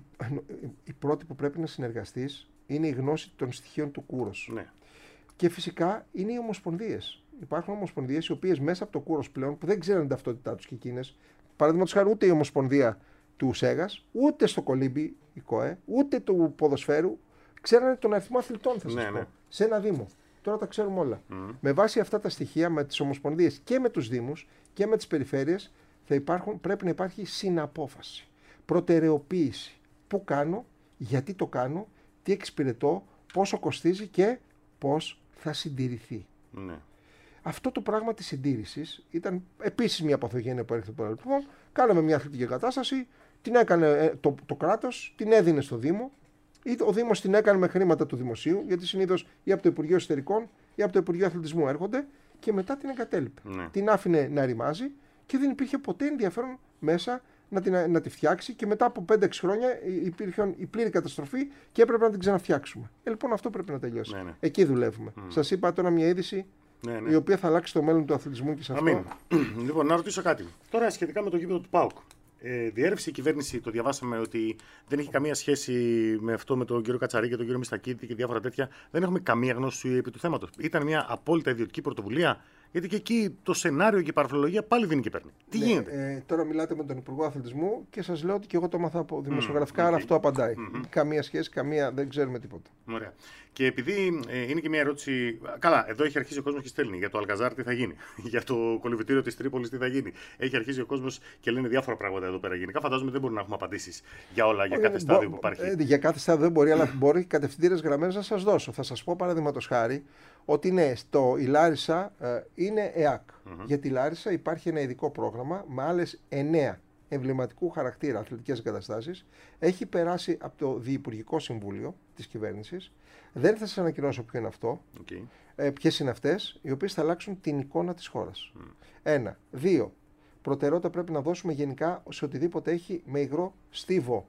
η πρώτη που πρέπει να συνεργαστείς είναι η γνώση των στοιχείων του κούρος. Ναι. Και φυσικά είναι οι ομοσπονδίες. Υπάρχουν ομοσπονδίες οι οποίες μέσα από το κούρος πλέον που δεν ξέρουν την ταυτότητά τους και εκείνες. Παραδείγματος χάρη, ούτε η ομοσπονδία του ΣΕΓΑΣ, ούτε στο κολύμπι, η ΚΟΕ, ούτε του ποδοσφαίρου ξέρανε τον αριθμό αθλητών, θα σας πω, σε ένα Δήμο. Τώρα τα ξέρουμε όλα. Με βάση αυτά τα στοιχεία, με τις ομοσπονδίες και με τους Δήμους και με τις περιφέρειες, πρέπει να υπάρχει συναπόφαση, προτεραιοποίηση. Πού κάνω, γιατί το κάνω, τι εξυπηρετώ, πόσο κοστίζει και πώς θα συντηρηθεί. Ναι. Αυτό το πράγμα της συντήρησης ήταν επίσης μια παθογένεια που έρχεται από το παρελθόν. Κάναμε μια αθλητική κατάσταση, την έκανε το κράτος, την έδινε στο Δήμο, ή ο Δήμος την έκανε με χρήματα του Δημοσίου, γιατί συνήθως ή από το Υπουργείο Εσωτερικών ή από το Υπουργείο Αθλητισμού έρχονται, και μετά την εγκατέλειπε. Ναι. Την άφηνε να ρημάζει και δεν υπήρχε ποτέ ενδιαφέρον μέσα να τη φτιάξει, και μετά από 5-6 χρόνια υπήρχε η πλήρη καταστροφή και έπρεπε να την ξαναφτιάξουμε. Λοιπόν, αυτό πρέπει να τελειώσει. Ναι. Εκεί δουλεύουμε. Σας είπα τώρα μια είδηση η οποία θα αλλάξει το μέλλον του αθλητισμού και σε αυτό. Λοιπόν, να ρωτήσω κάτι. Τώρα σχετικά με το γήπεδο του ΠΑΟΚ. Διέρευσε η κυβέρνηση, το διαβάσαμε, ότι δεν έχει καμία σχέση με αυτό με τον κύριο Κατσαρή και τον κύριο Μιστακίτη και διάφορα τέτοια. Δεν έχουμε καμία γνώση επί του θέματος. Ήταν μια απόλυτα ιδιωτική πρωτοβουλία. Γιατί και εκεί το σενάριο και η παραφιλολογία πάλι δεν είναι και παίρνει. Τι γίνεται. Τώρα μιλάτε με τον Υπουργό Αθλητισμού και σας λέω ότι και εγώ το έμαθα από δημοσιογραφικά, άρα αυτό απαντάει. Καμία σχέση, δεν ξέρουμε τίποτα. Ωραία. Και επειδή είναι και μια ερώτηση. Καλά, εδώ έχει αρχίσει ο κόσμος και στέλνει για το Αλκαζάρ τι θα γίνει. Για το κολυβητήριο της Τρίπολης τι θα γίνει. Έχει αρχίσει ο κόσμος και λένε διάφορα πράγματα εδώ πέρα. Γενικά φαντάζομαι δεν μπορούμε να έχουμε απαντήσεις για όλα, για κάθε στάδιο που υπάρχει. Για κάθε στάδιο δεν μπορεί, αλλά μπορεί κατευθυντήρες γραμμές να σας δώσω. Θα σας πω παραδείγματος χάρη ότι η Λάρισα είναι ΕΑΚ. Για τη Λάρισα υπάρχει ένα ειδικό πρόγραμμα με άλλες 9 εμβληματικού χαρακτήρα αθλητικές εγκαταστάσεις. Έχει περάσει από το Διυπουργικό Συμβούλιο της κυβέρνησης. Δεν θα σας ανακοινώσω ποιο είναι αυτό, ποιες είναι αυτές, οι οποίες θα αλλάξουν την εικόνα της χώρας. 1. 2. Προτεραιότητα πρέπει να δώσουμε γενικά σε οτιδήποτε έχει με υγρό στίβο.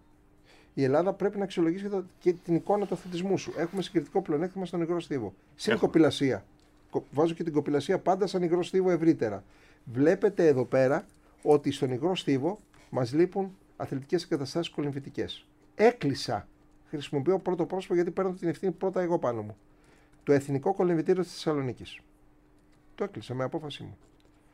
Η Ελλάδα πρέπει να αξιολογήσει και την εικόνα του αθλητισμού σου. Έχουμε συγκριτικό πλεονέκτημα στον υγρό στίβο. Συν κοπηλασία. Βάζω και την κοπηλασία πάντα σαν υγρό στίβο ευρύτερα. Βλέπετε εδώ πέρα ότι στον υγρό στίβο μας λείπουν αθλητικές εγκαταστάσεις κολυμβητικές. Έκλεισα. Χρησιμοποιώ πρώτο πρόσωπο γιατί παίρνω την ευθύνη πρώτα εγώ πάνω μου. Το Εθνικό Κολυμβητήριο της Θεσσαλονίκης. Το έκλεισα με απόφαση μου.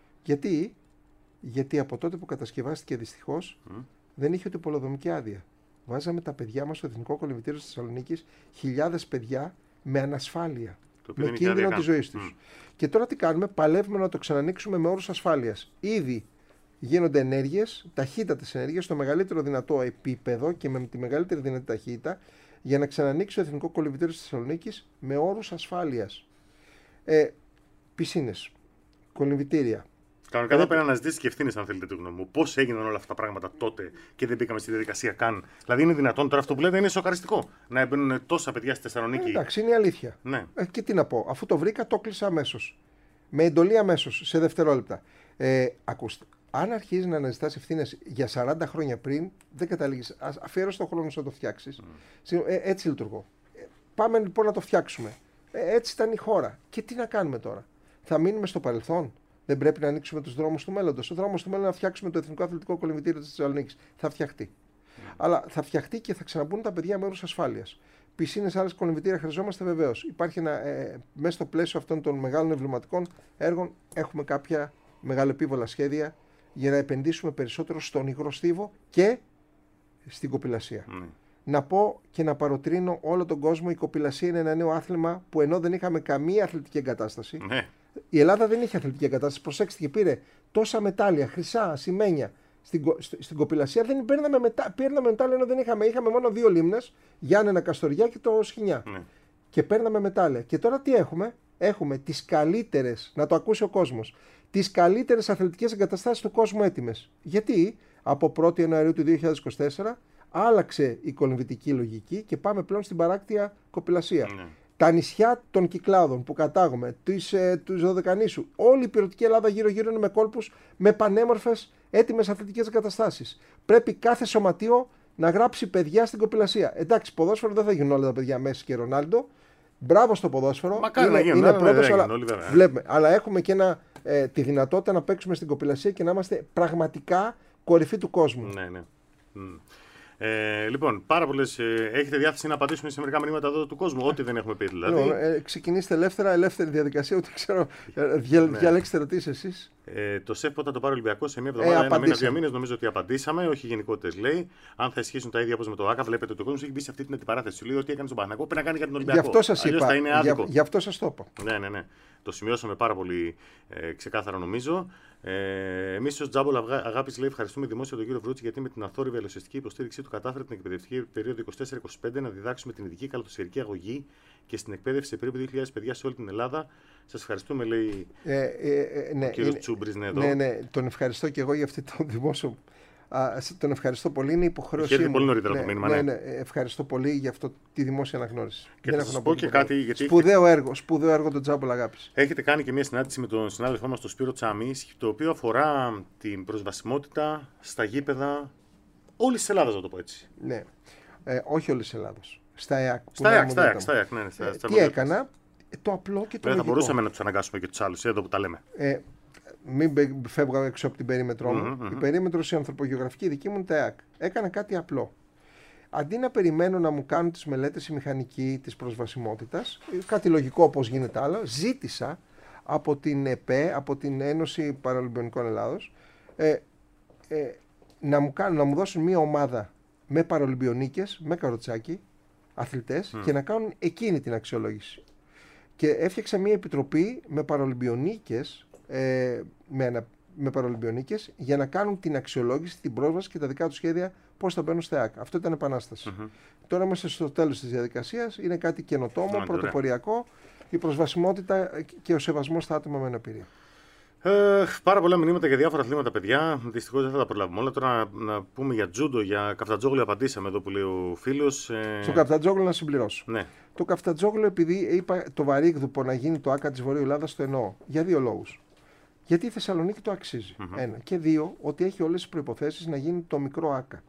Γιατί από τότε που κατασκευάστηκε δυστυχώς δεν είχε ούτε πολεοδομική άδεια. Βάζαμε τα παιδιά μας στο Εθνικό Κολυμβητήριο της Θεσσαλονίκης, χιλιάδες παιδιά με ανασφάλεια. Με κίνδυνο της ζωής τους. Και τώρα τι κάνουμε, παλεύουμε να το ξανανοίξουμε με όρους ασφάλειας. Ήδη γίνονται ενέργειες, ταχύτατες ενέργειες, στο μεγαλύτερο δυνατό επίπεδο και με τη μεγαλύτερη δυνατή ταχύτητα, για να ξανανοίξει το Εθνικό Κολυμβητήριο της Θεσσαλονίκης με όρους ασφάλειας. Πισίνες, κολυμβητήρια. Κανονικά εδώ πέρα να ζητήσει και ευθύνες, αν θέλετε τη γνώμη μου. Πώς έγιναν όλα αυτά τα πράγματα τότε και δεν μπήκαμε στη διαδικασία καν. Δηλαδή, είναι δυνατόν τώρα αυτό που λέτε είναι σοκαριστικό. Να μπαίνουν τόσα παιδιά στη Θεσσαλονίκη. Εντάξει, είναι η αλήθεια. Ναι. Και τι να πω, αφού το βρήκα, το κλείσα αμέσως. Με εντολή αμέσως, σε δευτερόλεπτα. Ακούστε, αν αρχίζει να αναζητάς ευθύνες για 40 χρόνια πριν, δεν καταλήγεις. Αφιέρωσε τον χρόνο σου να το φτιάξεις. Έτσι λειτουργώ. Πάμε λοιπόν να το φτιάξουμε. Έτσι ήταν η χώρα. Και τι να κάνουμε τώρα. Θα μείνουμε στο παρελθόν. Δεν πρέπει να ανοίξουμε τους δρόμους του μέλλοντος. Ο δρόμος του μέλλοντος να φτιάξουμε το Εθνικό Αθλητικό Κολυμβητήριο της Θεσσαλονίκης. Θα φτιαχτεί. Αλλά θα φτιαχτεί και θα ξαναμπούν τα παιδιά με όρους ασφάλειας. Πισίνες, άλλες κολυμβητήρια χρειαζόμαστε βεβαίως. Υπάρχει μέσα στο πλαίσιο αυτών των μεγάλων εμβληματικών έργων, έχουμε κάποια μεγαλοεπίβολα σχέδια για να επενδύσουμε περισσότερο στον υγρό στίβο και στην κοπηλασία. Να πω και να παροτρύνω όλο τον κόσμο, η κοπηλασία είναι ένα νέο άθλημα που ενώ δεν είχαμε καμία αθλητική εγκατάσταση. Η Ελλάδα δεν είχε αθλητική εγκατάσταση. Προσέξτε, και πήρε τόσα μετάλλια, χρυσά, ασημένια. Στην κοπηλασία δεν παίρναμε μετάλλια ενώ δεν είχαμε. Είχαμε μόνο 2 λίμνες, Γιάννενα, Καστοριά και το Σχοινιά. Και παίρναμε μετάλλια. Και τώρα τι έχουμε? Έχουμε τις καλύτερες, να το ακούσει ο κόσμος, τις καλύτερες αθλητικές εγκαταστάσεις του κόσμου έτοιμες. Γιατί από 1η Ιανουαρίου του 2024 άλλαξε η κολυμβητική λογική και πάμε πλέον στην παράκτια κοπηλασία. Τα νησιά των Κυκλάδων που κατάγουμε, του Δωδεκανήσου, όλη η πυρωτική Ελλάδα γύρω-γύρω είναι με κόλπους, με πανέμορφες έτοιμες αθλητικές εγκαταστάσεις. Πρέπει κάθε σωματείο να γράψει παιδιά στην κοπηλασία. Εντάξει, ποδόσφαιρο δεν θα γίνουν όλα τα παιδιά Μέση και Ρονάλντο. Μπράβο στο ποδόσφαιρο. Μακάρι να γίνουν. Είναι πρώτος, αλλά βλέπουμε. Αλλά έχουμε και τη δυνατότητα να παίξουμε στην κοπηλασία και να είμαστε πραγματικά κορυφή του κόσμου. Ναι. Λοιπόν, πάρα πολλές. Έχετε διάθεση να απαντήσουμε σε μερικά μηνύματα εδώ του κόσμου, ό,τι δεν έχουμε πει δηλαδή. Ξεκινήστε ελεύθερη διαδικασία, ούτε ξέρω. Διαλέξτε ερωτήσεις εσείς. Το ΣΕΦ πότε θα το πάρει ο Ολυμπιακός, σε μία εβδομάδα, ένα μήνα, 2 μήνες, νομίζω ότι απαντήσαμε. Όχι γενικότητες λέει. Αν θα ισχύσουν τα ίδια όπως με το ΆΚΑ, βλέπετε ότι ο κόσμος έχει μπει σε αυτή την αντιπαράθεση. Λέει ότι έκανε στον Παναγό, πρέπει να κάνει για τον Ολυμπιακό. Γι' αυτό σας είπα. Γι' αυτό σας το είπα. Ναι. Το σημειώσαμε πάρα πολύ ξεκάθαρα νομίζω. Εμείς ως Τζάμπολ Αγάπης λέει ευχαριστούμε δημόσια τον κύριο Βρούτση γιατί με την αθόρυβη ελοσιστική υποστήριξή του κατάφερε την εκπαιδευτική περίοδο 24-25 να διδάξουμε την ειδική καλαθοσφαιρική αγωγή και στην εκπαίδευση σε περίπου 2.000 παιδιά σε όλη την Ελλάδα. Σας ευχαριστούμε, λέει ο κύριος Τσούμπρης. Ναι, τον ευχαριστώ και εγώ για αυτό το δημόσιο. Τον ευχαριστώ πολύ, είναι υποχρέωσή μου. Είχε πολύ νωρίτερα το μήνυμα. Ναι, ευχαριστώ πολύ για αυτό τη δημόσια αναγνώριση. Και θα σας πω και κάτι. Γιατί σπουδαίο έργο του Τζάμπολ Αγάπης. Έχετε κάνει και μια συνάντηση με τον συνάδελφό μας, τον Σπύρο Τσάμι, το οποίο αφορά την προσβασιμότητα στα γήπεδα όλης της Ελλάδας, να το πω έτσι. Ναι, όχι όλης της Ελλάδας. Στα ΕΑΚ. Τι έκανα, το απλό και το λογικό. Θα μπορούσαμε να τους αναγκάσουμε και τους άλλους, εδώ που τα λέμε. Μην φεύγω έξω από την περίμετρό μου. Η περίμετρος η ανθρωπογεωγραφική δική μου είναι τα ΕΑΚ. Έκανα κάτι απλό. Αντί να περιμένω να μου κάνουν τις μελέτες οι μηχανικοί της προσβασιμότητας, κάτι λογικό όπως γίνεται άλλο, ζήτησα από την ΕΠΕ, από την Ένωση Παραολυμπιονικών Ελλάδος, να μου δώσουν μια ομάδα με παραολυμπιονίκες, με καροτσάκι, αθλητές και να κάνουν εκείνη την αξιολόγηση. Και έφτιαξα μια επιτροπή με παραολυμπιονίκες, με παραολυμπιονίκες για να κάνουν την αξιολόγηση, την πρόσβαση και τα δικά του σχέδια πώς θα μπαίνουν στα ΕΑΚ. Αυτό ήταν επανάσταση. Τώρα είμαστε στο τέλος της διαδικασίας. Είναι κάτι καινοτόμο, πρωτοποριακό, η προσβασιμότητα και ο σεβασμός στα άτομα με αναπηρία. Πάρα πολλά μηνύματα για διάφορα αθλήματα, παιδιά. Δυστυχώς δεν θα τα προλάβουμε όλα. Τώρα να πούμε για τζούντο, για καφτατζόγλιο απαντήσαμε εδώ που λέει ο φίλος. Στο καφτατζόγλιο να συμπληρώσω. Ναι. Το καφτατζόγλιο, επειδή είπα το βαρύγδουπο να γίνει το ΆΚΑ της Βορείου Ελλάδας, το εννοώ. Για 2 λόγους. Γιατί η Θεσσαλονίκη το αξίζει. 1. Και 2, ότι έχει όλες τις προϋποθέσεις να γίνει το μικρό ΆΚΑ.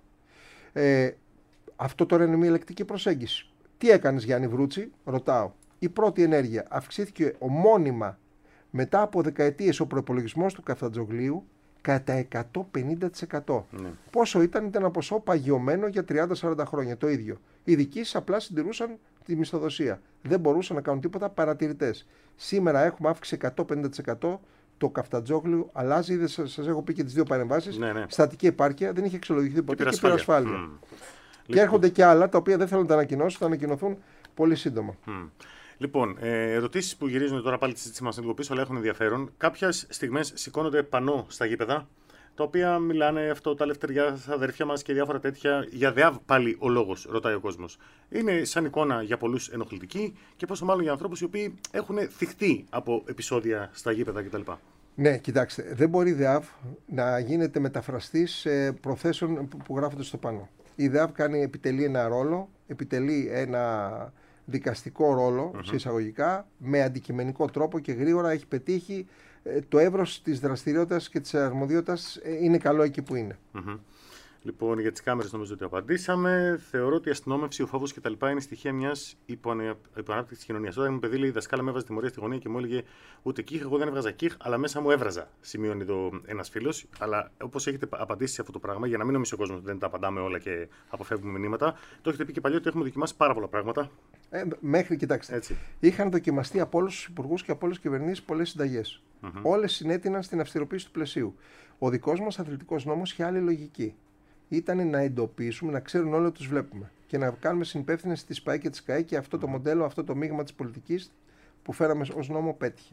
Αυτό τώρα είναι μια ελεκτική προσέγγιση. Τι έκανες, Γιάννη Βρούτση, ρωτάω. Η πρώτη ενέργεια αυξήθηκε ομώνυμα μετά από δεκαετίες ο προϋπολογισμός του καφτατζογλίου κατά 150%. Πόσο ήταν ένα ποσό παγιωμένο για 30-40 χρόνια. Το ίδιο. Οι διοικήσεις απλά συντηρούσαν τη μισθοδοσία. Δεν μπορούσαν να κάνουν τίποτα παρατηρητές. Σήμερα έχουμε αύξηση 150%. Το καφτατζόγλιο αλλάζει. Ήδη σας έχω πει και τις 2 παρεμβάσεις. Ναι. Στατική επάρκεια, δεν είχε αξιολογηθεί ποτέ και πυρασφάλεια. Και έρχονται και άλλα τα οποία δεν θέλω να τα ανακοινώσω, θα ανακοινωθούν πολύ σύντομα. Λοιπόν, ερωτήσεις που γυρίζουν τώρα πάλι τη συζήτηση μας λίγο πίσω, αλλά έχουν ενδιαφέρον. Κάποιες στιγμές σηκώνονται πανό στα γήπεδα, τα οποία μιλάνε αυτό, τα λευτεριά, τα αδέρφια μας και διάφορα τέτοια. Για ΔΕΑΒ πάλι ο λόγος, ρωτάει ο κόσμος. Είναι σαν εικόνα για πολλούς ενοχλητική και πόσο μάλλον για ανθρώπους οι οποίοι έχουν θυχτεί από επεισόδια στα γήπεδα κτλ. Ναι, κοιτάξτε, δεν μπορεί η ΔΕΑΒ να γίνεται μεταφραστής προθέσεων που γράφονται στο πανό. Η ΔΕΑΒ επιτελεί ένα ρόλο, επιτελεί ένα δικαστικό ρόλο, σε εισαγωγικά, με αντικειμενικό τρόπο και γρήγορα έχει πετύχει το εύρος της δραστηριότητας και της αρμοδιότητας είναι καλό εκεί που είναι. Λοιπόν, για τις κάμερες νομίζω ότι απαντήσαμε. Θεωρώ ότι η αστυνόμευση, ο φόβος κτλ. Είναι στοιχεία μιας υποανάπτυξης κοινωνίας. Όταν ήμουν παιδί, λέει, η δασκάλα με έβαζε τιμωρία στη γωνία και μου έλεγε ούτε κύχ. Εγώ δεν έβγαζα κύχ, αλλά μέσα μου έβραζα. Σημειώνει εδώ ένας φίλος. Αλλά όπως έχετε απαντήσει σε αυτό το πράγμα, για να μην νομίσει ο κόσμος ότι δεν τα απαντάμε όλα και αποφεύγουμε μηνύματα, το έχετε πει και παλιό ότι έχουμε δοκιμάσει πάρα πολλά πράγματα. Μέχρι, κοιτάξτε, Έτσι. είχαν δοκιμαστεί από όλους τους υπουργούς και από όλες τις κυβερνήσεις πολλές συνταγές. Όλες συνέτειναν στην αυστηροποίηση του πλαισίου. Ο δικός μας αθλητικός νόμος είχε άλλη λογική. Ήταν να εντοπίσουμε, να ξέρουν όλοι ότι τους βλέπουμε και να κάνουμε συνυπεύθυνες τη ΠΑΕ και τη ΚΑΕ και αυτό το μοντέλο, αυτό το μείγμα της πολιτικής που φέραμε ως νόμο πέτυχε.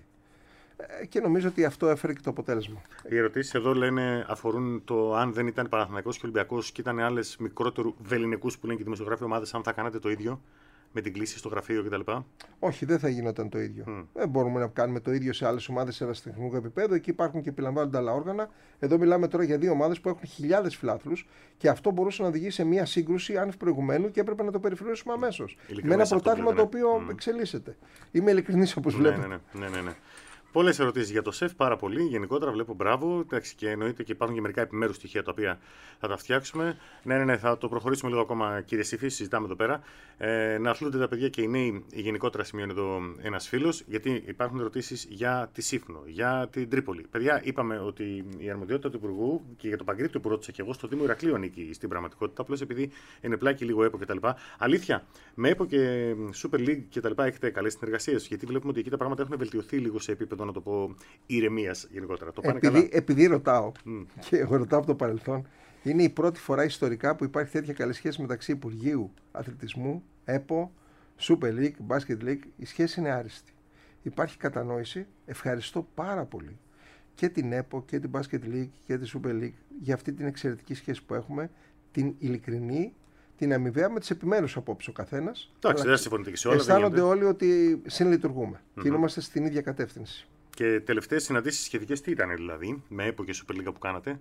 Και νομίζω ότι αυτό έφερε και το αποτέλεσμα. Οι ερωτήσεις εδώ λένε αφορούν το αν δεν ήταν Παναθηναϊκός και Ολυμπιακός και ήταν άλλες μικρότερου βελληνικούς που λένε και δημοσιογράφοι ομάδες, αν θα κάνατε το ίδιο με την κλίση στο γραφείο κτλ. Όχι, δεν θα γινόταν το ίδιο. Δεν μπορούμε να κάνουμε το ίδιο σε άλλες ομάδες ερασιτεχνικού επίπεδου. Εκεί υπάρχουν και επιλαμβάνονται άλλα όργανα. Εδώ μιλάμε τώρα για δύο ομάδες που έχουν χιλιάδες φιλάθλους και αυτό μπορούσε να οδηγήσει σε μια σύγκρουση άνευ προηγουμένου και έπρεπε να το περιφρουρήσουμε αμέσως. Με ένα πρωτάθλημα το οποίο εξελίσσεται. Είμαι ειλικρινής όπως βλέπετε. Ναι. Πολλές ερωτήσεις για το ΣΕΦ, πάρα πολύ. Γενικότερα βλέπω μπράβο. Εντάξει, και εννοείται και υπάρχουν και μερικά επιμέρους στοιχεία τα οποία θα τα φτιάξουμε. Ναι, θα το προχωρήσουμε λίγο ακόμα, κύριε Σύφη, συζητάμε εδώ πέρα. Να αθλούνται τα παιδιά και οι νέοι, γενικότερα σημειώνει εδώ ένας φίλος, γιατί υπάρχουν ερωτήσεις για τη Σύφνο, για την Τρίπολη. Παιδιά, είπαμε ότι η αρμοδιότητα του Υπουργού και για το Παγκρίτιο που ρώτησα και εγώ στο Δήμο Ηρακλείου ανήκει στην πραγματικότητα. Απλώς επειδή είναι πλάκι λίγο ΕΠΟ κτλ. Αλήθεια, με ΕΠΟ και Super League κτλ. Έχετε καλές συνεργασίες, γιατί βλέπουμε ότι εκεί τα πράγματα έχουν βελτιωθεί λίγο σε επίπεδο, να το πω, ηρεμίας γενικότερα. Το πάνε καλά. Επειδή ρωτάω, και εγώ ρωτάω από το παρελθόν, είναι η πρώτη φορά ιστορικά που υπάρχει τέτοια καλή σχέση μεταξύ Υπουργείου Αθλητισμού, ΕΠΟ, Super League, Basket League. Η σχέση είναι άριστη. Υπάρχει κατανόηση. Ευχαριστώ πάρα πολύ και την ΕΠΟ και την Basket League και τη Super League για αυτή την εξαιρετική σχέση που έχουμε, την ειλικρινή, την αμοιβαία με τις επιμέρους απόψεις ο καθένας. Εντάξει, δεν συμφωνείτε και σε όλα. Αισθάνονται όλοι ότι συνλειτουργούμε και είμαστε στην ίδια κατεύθυνση. Και τελευταίες συναντήσεις σχετικές τι ήταν δηλαδή, με ΕΠΟ και Super League που κάνατε?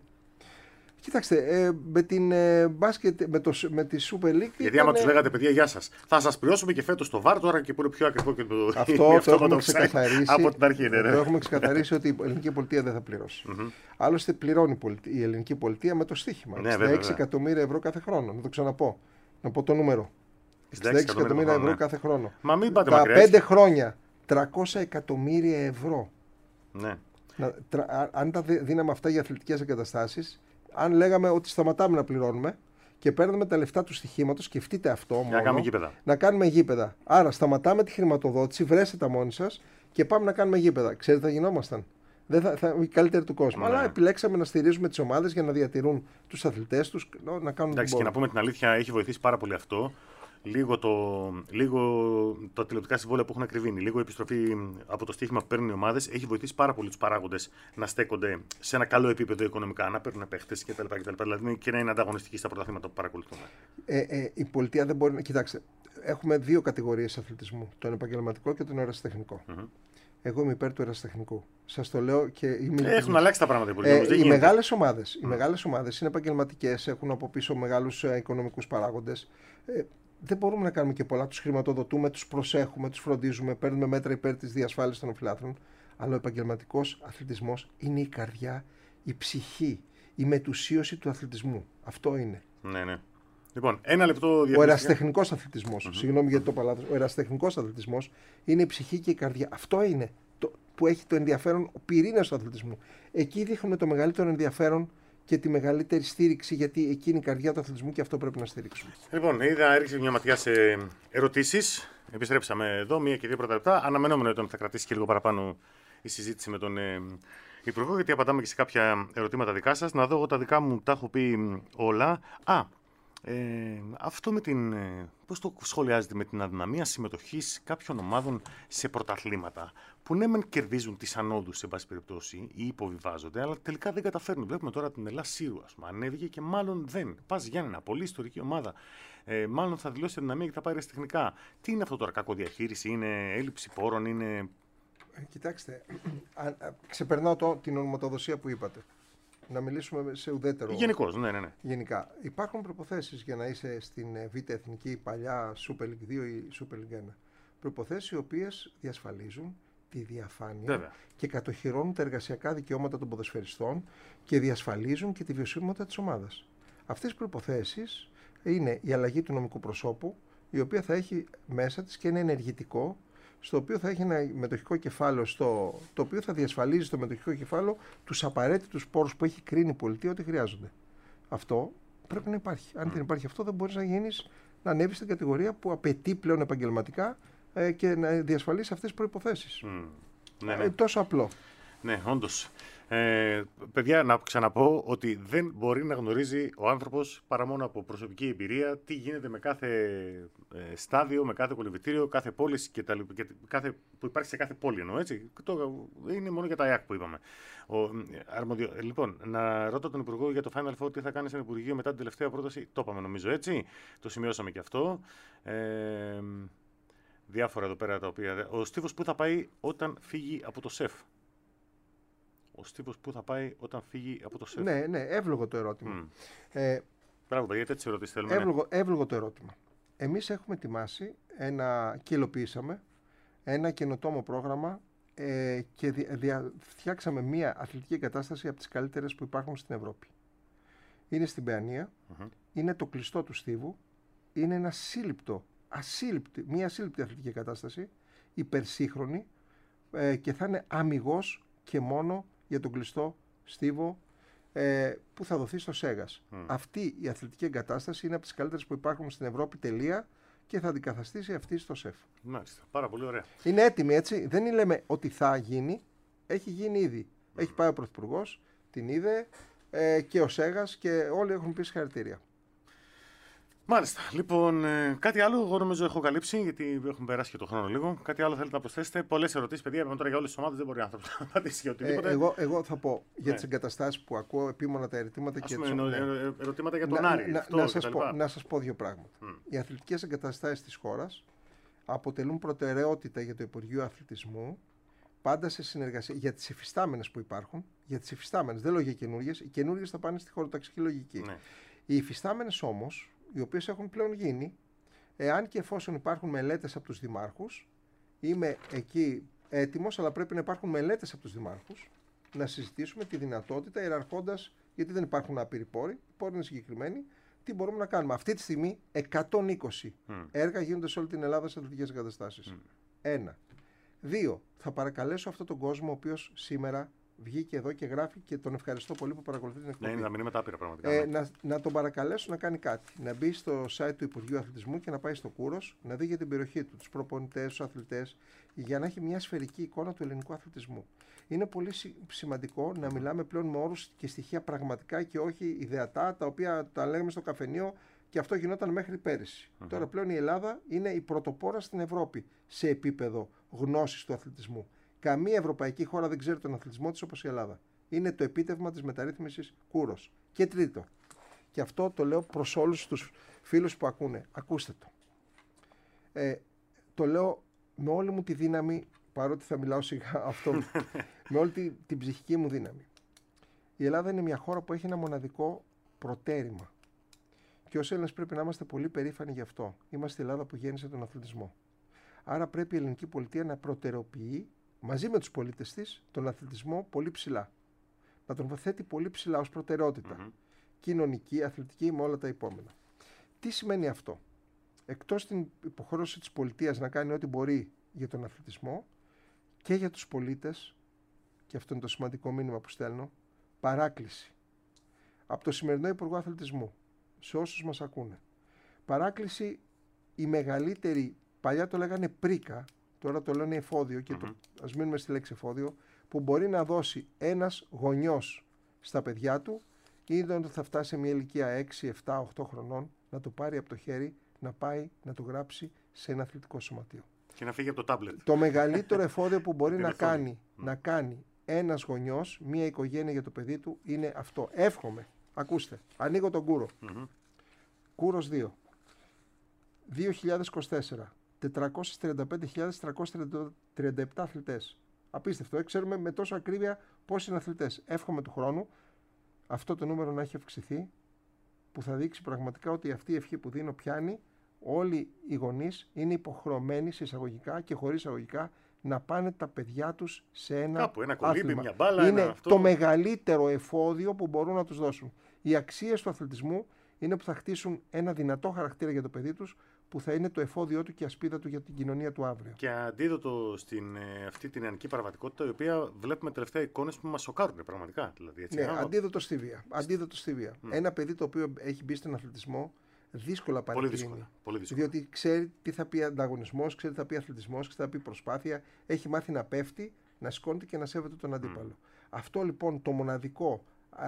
Κοιτάξτε, με την μπάσκετ, με τη Super League. Γιατί άμα τους λέγατε, παιδιά, γεια σας, θα σας πληρώσουμε και φέτος το VAR τώρα και που είναι πιο ακριβό και το. Αυτό το έχουμε ξεκαθαρίσει. Από την αρχή, ναι. Το έχουμε ξεκαθαρίσει ότι η ελληνική πολιτεία δεν θα πληρώσει. Άλλωστε, πληρώνει η ελληνική πολιτεία με το στοίχημα. 66 εκατομμύρια ευρώ κάθε χρόνο. Να το ξαναπώ. Να πω το νούμερο. 66 εκατομμύρια ευρώ κάθε χρόνο. Μα μην πάτε τα μακριά. 5 χρόνια 300 εκατομμύρια ευρώ. Ναι. Αν τα δίναμε αυτά για αθλητικές εγκαταστάσεις, αν λέγαμε ότι σταματάμε να πληρώνουμε και παίρνουμε τα λεφτά του στοιχήματος, σκεφτείτε αυτό μόνο. Να κάνουμε γήπεδα. Άρα σταματάμε τη χρηματοδότηση, βρέστε τα μόνοι σας και πάμε να κάνουμε γήπεδα. Ξέρετε, θα γινόμασταν. Οι καλύτεροι του κόσμου. Ναι. Αλλά επιλέξαμε να στηρίζουμε τις ομάδες για να διατηρούν τους αθλητές τους, να κάνουν. Εντάξει, και να πούμε την αλήθεια, έχει βοηθήσει πάρα πολύ αυτό. Λίγο τα τηλεοπτικά συμβόλαια που έχουν ακριβήνει, λίγο η επιστροφή από το στοίχημα που παίρνουν οι ομάδες, έχει βοηθήσει πάρα πολύ τους παράγοντες να στέκονται σε ένα καλό επίπεδο οικονομικά, να παίρνουν παίχτες κτλ. Δηλαδή και να είναι ανταγωνιστικοί στα πρωταθλήματα που παρακολουθούμε. Η πολιτεία δεν μπορεί να. Κοιτάξτε, έχουμε δύο κατηγορίες αθλητισμού: τον επαγγελματικό και τον ερασιτεχνικό. Εγώ είμαι υπέρ του ερασιτεχνικού. Σας το λέω και είμαι. Έχουν αλλάξει τα πράγματα οι μεγάλες ομάδες είναι επαγγελματικές, έχουν από πίσω μεγάλους οικονομικούς παράγοντες. Δεν μπορούμε να κάνουμε και πολλά. Τους χρηματοδοτούμε, τους προσέχουμε, τους φροντίζουμε, παίρνουμε μέτρα υπέρ της διασφάλισης των φιλάθλων. Αλλά ο επαγγελματικός αθλητισμός είναι η καρδιά, η ψυχή, η μετουσίωση του αθλητισμού. Αυτό είναι. Ναι. Λοιπόν, ένα λεπτό. Ο ερασιτεχνικός αθλητισμός, συγγνώμη γιατί το παλάθος, ο ερασιτεχνικός αθλητισμός είναι η ψυχή και η καρδιά. Αυτό είναι που έχει το ενδιαφέρον, ο πυρήνας του αθλητισμού. Εκεί δείχνουμε το μεγαλύτερο ενδιαφέρον και τη μεγαλύτερη στήριξη, γιατί εκεί είναι η καρδιά του αθλητισμού και αυτό πρέπει να στηρίξουμε. Λοιπόν, έριξε μια ματιά σε ερωτήσεις. Επιστρέψαμε εδώ, 1 και 2 πρώτα λεπτά. Αναμενόμενο ήταν ότι θα κρατήσει και λίγο παραπάνω η συζήτηση με τον Υπουργό, γιατί απαντάμε και σε κάποια ερωτήματα δικά σας. Να δω, εγώ τα δικά μου τα έχω πει όλα. Αυτό με την. Πώς το σχολιάζετε με την αδυναμία συμμετοχής κάποιων ομάδων σε πρωταθλήματα που ναι, μεν κερδίζουν τις ανόδους σε πάση περιπτώσει ή υποβιβάζονται, αλλά τελικά δεν καταφέρνουν. Βλέπουμε τώρα την Ελλάδα Σύρου, ας πούμε. Ανέβηκε και μάλλον δεν. Πας Γιάννενα, πολύ ιστορική ομάδα. Μάλλον θα δηλώσει αδυναμία και θα πάρει τεχνικά. Τι είναι αυτό τώρα, κακοδιαχείριση, είναι έλλειψη πόρων, είναι. Κοιτάξτε, ξεπερνάω την ονοματοδοσία που είπατε. Να μιλήσουμε σε ουδέτερο. Γενικώς, ναι. Γενικά. Υπάρχουν προϋποθέσεις για να είσαι στην Β' Εθνική, παλιά Super League 2 ή Super League 1. Προϋποθέσεις οι οποίες διασφαλίζουν τη διαφάνεια. Βέβαια. Και κατοχυρώνουν τα εργασιακά δικαιώματα των ποδοσφαιριστών και διασφαλίζουν και τη βιωσιμότητα της ομάδας. Αυτές οι προϋποθέσεις είναι η αλλαγή του νομικού προσώπου, η οποία θα έχει μέσα της και ένα ενεργητικό, στο οποίο θα έχει ένα μετοχικό κεφάλαιο, το οποίο θα διασφαλίζει στο μετοχικό κεφάλαιο τους απαραίτητους πόρους που έχει κρίνει η πολιτεία ότι χρειάζονται. Αυτό πρέπει να υπάρχει. Αν δεν υπάρχει αυτό, δεν μπορείς να ανέβεις στην κατηγορία που απαιτεί πλέον επαγγελματικά και να διασφαλίσει αυτές τις προϋποθέσεις. Ναι. Τόσο απλό. Ναι, όντως. Παιδιά, να ξαναπώ ότι δεν μπορεί να γνωρίζει ο άνθρωπος παρά μόνο από προσωπική εμπειρία τι γίνεται με κάθε στάδιο, με κάθε κολυμβητήριο, κάθε πώληση και που υπάρχει σε κάθε πόλη. Εννοώ, έτσι. Είναι μόνο για τα ΙΑΚ που είπαμε. Λοιπόν, να ρωτώ τον Υπουργό για το Final Four τι θα κάνει στην Υπουργείο μετά την τελευταία πρόταση. Το είπαμε νομίζω, έτσι. Το σημειώσαμε και αυτό. Διάφορα εδώ πέρα τα οποία. Ο Στίβος που θα πάει όταν φύγει από το ΣΕΦ. Ο Στίβος που θα πάει όταν φύγει από το ΣΕΦ. Ναι, εύλογο το ερώτημα. Μπράβο, παιδιά, τέτοιες ερωτήσεις θέλουμε. Εύλογο το ερώτημα. Εμείς έχουμε ετοιμάσει και υλοποιήσαμε ένα καινοτόμο πρόγραμμα και φτιάξαμε μια αθλητική εγκατάσταση από τις καλύτερες που υπάρχουν στην Ευρώπη. Είναι στην Παιανία, είναι το κλειστό του Στίβου, είναι ένα μια ασύλληπτη αθλητική εγκατάσταση, υπερσύγχρονη και θα είναι αμιγώς και μόνο για τον κλειστό Στίβο που θα δοθεί στο ΣΕΓΑΣ. Αυτή η αθλητική εγκατάσταση είναι από τις καλύτερες που υπάρχουν στην Ευρώπη, τελεία, και θα αντικαταστήσει αυτή στο ΣΕΦ. Μάλιστα, πάρα πολύ ωραία. Είναι έτοιμη, έτσι. Δεν λέμε ότι θα γίνει, έχει γίνει ήδη. Έχει πάει ο Πρωθυπουργός, την είδε και ο ΣΕΓΑΣ και όλοι έχουν πει συγχαρητήρια. Μάλιστα. Λοιπόν, κάτι άλλο εγώ νομίζω έχω καλύψει, γιατί έχουμε περάσει και το χρόνο λίγο. Κάτι άλλο θέλετε να προσθέσετε? Πολλές ερωτήσεις, παιδιά. Είπαμε τώρα για όλες τις ομάδες, δεν μπορεί άνθρωπος να απαντήσει για οτιδήποτε. Εγώ θα πω για τις εγκαταστάσεις που ακούω, επίμονα τα ερωτήματα και ερωτήματα για τον Άρη. Να σας πω δύο πράγματα. Οι αθλητικές εγκαταστάσεις της χώρας αποτελούν προτεραιότητα για το Υπουργείο Αθλητισμού, πάντα σε συνεργασία για τις υφιστάμενες που υπάρχουν. Για τις υφιστάμενες, δεν λέω για καινούργιες. Οι καινούργιες θα πάνε στη χωροταξική λογική. Ναι. Οι υφιστάμενες όμως, οι οποίες έχουν πλέον γίνει, εάν και εφόσον υπάρχουν μελέτες από τους δημάρχους, είμαι εκεί έτοιμος, αλλά πρέπει να υπάρχουν μελέτες από τους δημάρχους, να συζητήσουμε τη δυνατότητα ιεραρχώντας, γιατί δεν υπάρχουν άπειροι πόροι, οι πόροι είναι συγκεκριμένοι, τι μπορούμε να κάνουμε. Αυτή τη στιγμή 120 έργα γίνονται σε όλη την Ελλάδα σε αθλητικές εγκαταστάσεις. 1. 2. Θα παρακαλέσω αυτόν τον κόσμο, ο οποίος σήμερα βγήκε εδώ και γράφει, και τον ευχαριστώ πολύ που παρακολουθεί την εκπομπή. Ναι, να μην είναι άπειρα πραγματικά. Να τον παρακαλέσω να κάνει κάτι. Να μπει στο site του Υπουργείου Αθλητισμού και να πάει στο Κούρος, να δει για την περιοχή του, τους προπονητές, τους αθλητές, για να έχει μια σφαιρική εικόνα του ελληνικού αθλητισμού. Είναι πολύ σημαντικό να μιλάμε πλέον με όρους και στοιχεία πραγματικά και όχι ιδεατά, τα οποία τα λέγαμε στο καφενείο και αυτό γινόταν μέχρι πέρυσι. Τώρα πλέον η Ελλάδα είναι η πρωτοπόρα στην Ευρώπη σε επίπεδο γνώσης του αθλητισμού. Καμία ευρωπαϊκή χώρα δεν ξέρει τον αθλητισμό της όπως η Ελλάδα. Είναι το επίτευγμα της μεταρρύθμισης Κούρος. Και τρίτο, και αυτό το λέω προς όλους τους φίλους που ακούνε, ακούστε το. Το λέω με όλη μου τη δύναμη, παρότι θα μιλάω σιγά αυτό, με όλη την ψυχική μου δύναμη. Η Ελλάδα είναι μια χώρα που έχει ένα μοναδικό προτέρημα. Και ως Έλληνες πρέπει να είμαστε πολύ περήφανοι γι' αυτό. Είμαστε η Ελλάδα που γέννησε τον αθλητισμό. Άρα πρέπει η ελληνική πολιτεία να προτεραιοποιεί μαζί με τους πολίτες της τον αθλητισμό πολύ ψηλά. Να τον θέτει πολύ ψηλά ως προτεραιότητα. Κοινωνική, αθλητική, με όλα τα επόμενα. Τι σημαίνει αυτό? Εκτός την υποχρέωση της πολιτείας να κάνει ό,τι μπορεί για τον αθλητισμό, και για τους πολίτες, και αυτό είναι το σημαντικό μήνυμα που στέλνω, παράκληση. Από το σημερινό Υπουργό Αθλητισμού, σε όσους μας ακούνε. Παράκληση η μεγαλύτερη, παλιά το λέγανε πρίκα, τώρα το λένε εφόδιο, και ας μείνουμε στη λέξη εφόδιο, που μπορεί να δώσει ένας γονιός στα παιδιά του, ή όταν θα φτάσει σε μια ηλικία 6, 7, 8 χρονών, να το πάρει από το χέρι, να πάει να το γράψει σε ένα αθλητικό σωματείο. Και να φύγει από το τάμπλετ. Το μεγαλύτερο εφόδιο που μπορεί να κάνει ένας γονιός, μια οικογένεια για το παιδί του, είναι αυτό. Εύχομαι. Ακούστε, ανοίγω τον Κούρο. Κούρος 2. 2024. 435.337 αθλητές. Απίστευτο. Ξέρουμε με τόσο ακρίβεια πόσοι είναι αθλητές. Εύχομαι του χρόνου αυτό το νούμερο να έχει αυξηθεί, που θα δείξει πραγματικά ότι αυτή η ευχή που δίνω πιάνει. Όλοι οι γονείς είναι υποχρεωμένοι σε εισαγωγικά και χωρίς εισαγωγικά να πάνε τα παιδιά τους σε ένα κάπου, ένα κολύμπι, άθλημα. μια μπάλα, Είναι ένα αυτό. το μεγαλύτερο εφόδιο που μπορούν να τους δώσουν. Οι αξίες του αθλητισμού είναι που θα χτίσουν ένα δυνατό χαρακτήρα για το παιδί τους, που θα είναι το εφόδιό του και η ασπίδα του για την κοινωνία του αύριο. Και αντίδοτο στην αυτή την νεανική παραβατικότητα, η οποία βλέπουμε τελευταία εικόνες που μας σοκάρουν πραγματικά. Δηλαδή, έτσι, Ναι, αντίδοτο στη βία. Αντίδοτο στη βία. Ένα παιδί το οποίο έχει μπει στον αθλητισμό δύσκολα παρεκκλίνει. Πολύ δύσκολα. Διότι ξέρει τι θα πει ανταγωνισμός, ξέρει τι θα πει αθλητισμός, ξέρει τι θα πει προσπάθεια. Έχει μάθει να πέφτει, να σηκώνεται και να σέβεται τον αντίπαλο. Αυτό λοιπόν το μοναδικό,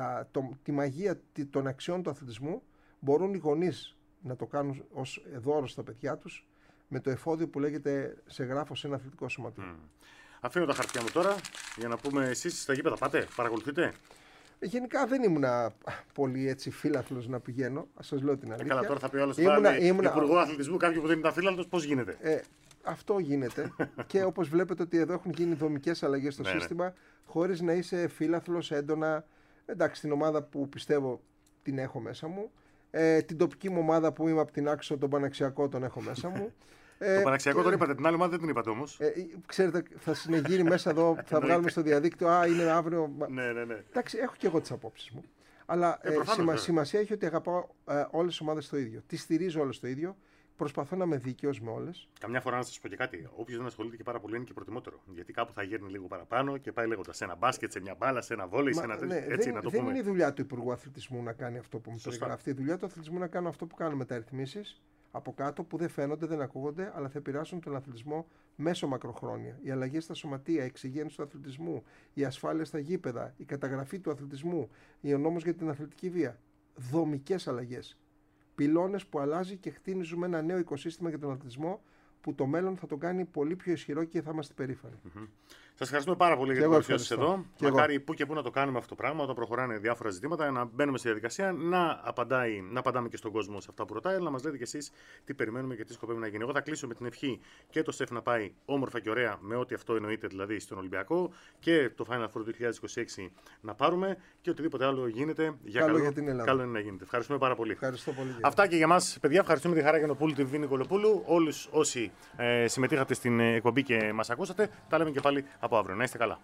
τη μαγεία των αξιών του αθλητισμού, μπορούν οι γονείς να το κάνουν ως δώρο στα παιδιά τους, με το εφόδιο που λέγεται σε γράφω σε ένα αθλητικό σωματείο. Αφήνω τα χαρτιά μου τώρα για να πούμε, εσείς στα γήπεδα πάτε, παρακολουθείτε. Γενικά δεν ήμουν πολύ έτσι φίλαθλος να πηγαίνω, σας λέω την αλήθεια. Καλά, τώρα θα πει ο άλλος υπουργό αθλητισμού, κάποιο που δεν ήταν φίλαθλος, πώς γίνεται. Αυτό γίνεται και όπως βλέπετε ότι εδώ έχουν γίνει δομικές αλλαγές στο σύστημα, χωρίς να είσαι φίλαθλος έντονα. Εντάξει, την ομάδα που πιστεύω την έχω μέσα μου. Την τοπική μου ομάδα που είμαι από την Άξο, τον Παναξιακό, τον έχω μέσα μου. Το Παναξιακό τον είπατε, την άλλη ομάδα δεν την είπατε όμως. Ξέρετε, θα συνεγείρει μέσα εδώ, θα βγάλουμε στο διαδίκτυο. Είναι αύριο. Ναι. Εντάξει, έχω και εγώ τις απόψεις μου. Αλλά σημασία έχει ότι αγαπάω όλες τις ομάδες το ίδιο. Τις στηρίζω όλες το ίδιο. Προσπαθώ να είμαι δίκαιος με όλες. Καμιά φορά να σας πω και κάτι. Όποιος δεν ασχολείται και πάρα πολύ είναι και προτιμότερο. Γιατί κάπου θα γέρνει λίγο παραπάνω και πάει λέγοντας σε ένα μπάσκετ, σε μια μπάλα, σε ένα βόλεϊ, σε ένα τέτοιο. Έτσι να το πούμε. Δεν είναι η δουλειά του Υπουργού Αθλητισμού να κάνει αυτό που μου περιγράφει. Η δουλειά του αθλητισμού να κάνω αυτό που κάνουν μεταρρυθμίσεις από κάτω που δεν φαίνονται, δεν ακούγονται, αλλά θα επηρεάσουν τον αθλητισμό μέσω μακροχρόνια. Οι αλλαγές στα σωματεία, η εξυγέννηση του αθλητισμού, η ασφάλεια στα γήπεδα, η καταγραφή του αθλητισμού, ο νόμος για την αθλητική βία. Δομικές αλλαγές. Πυλώνες που αλλάζει και χτίζουμε ένα νέο οικοσύστημα για τον αθλητισμό, που το μέλλον θα τον κάνει πολύ πιο ισχυρό και θα είμαστε περήφανοι. Σας ευχαριστούμε πάρα πολύ για την παρουσία σας εδώ. Μακάρι που και που να το κάνουμε αυτό το πράγμα, όταν προχωράνε διάφορα ζητήματα, να μπαίνουμε στη διαδικασία, να απαντάμε και στον κόσμο σε αυτά που ρωτάει, αλλά να μας λέτε κι εσείς τι περιμένουμε και τι σκοπεύουμε να γίνει. Εγώ θα κλείσω με την ευχή και το ΣΕΦ να πάει όμορφα και ωραία, με ό,τι αυτό εννοείται δηλαδή στον Ολυμπιακό, και το Final Four 2026 να πάρουμε, και οτιδήποτε άλλο γίνεται για καλό για την Ελλάδα. Καλό είναι να γίνεται. Ευχαριστούμε πάρα πολύ. Ευχαριστώ πολύ. Αυτά και για μας, παιδιά. Ευχαριστούμε τη Χαρά Γιαννοπούλου, τη Βίνη Νικολοπούλου, όλους όσοι συμμετείχατε στην εκπομπή και μας ακούσατε. Τα λέμε και πάλι από αύριο. Να είστε καλά.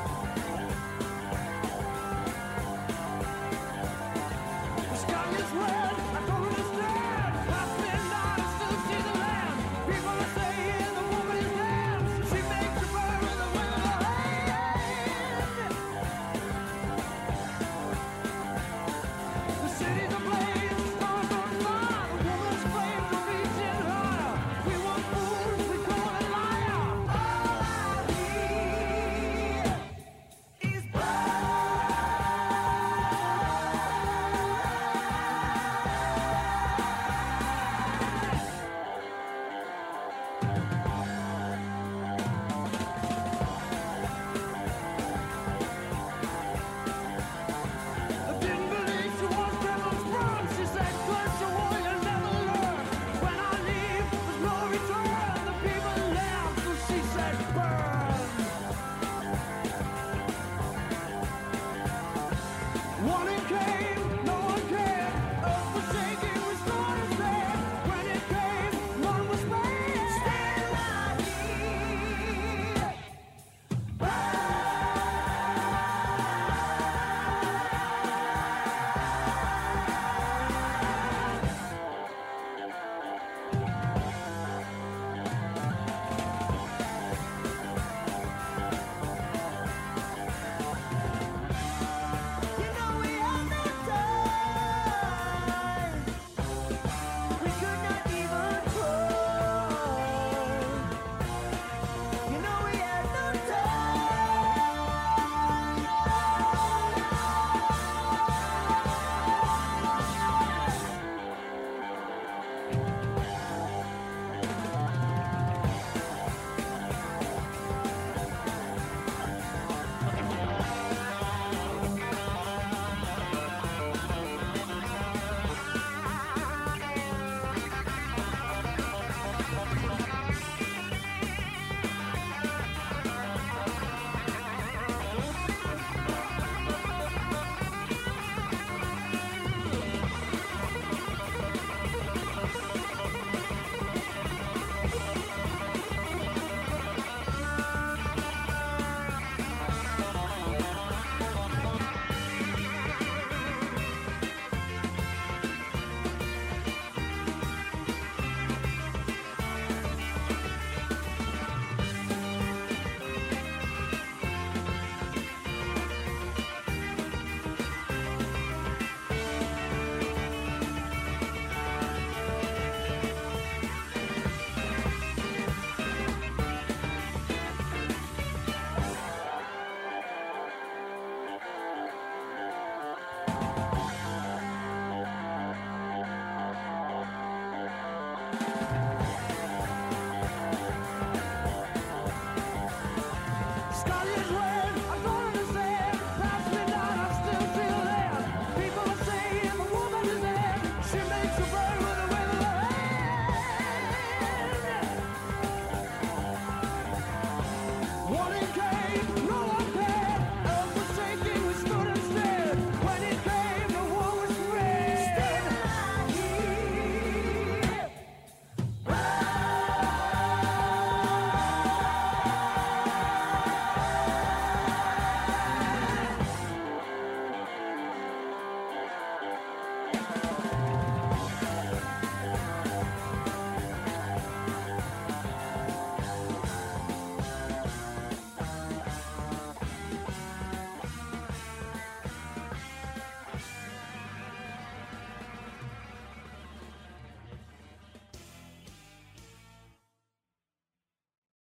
The sky is red.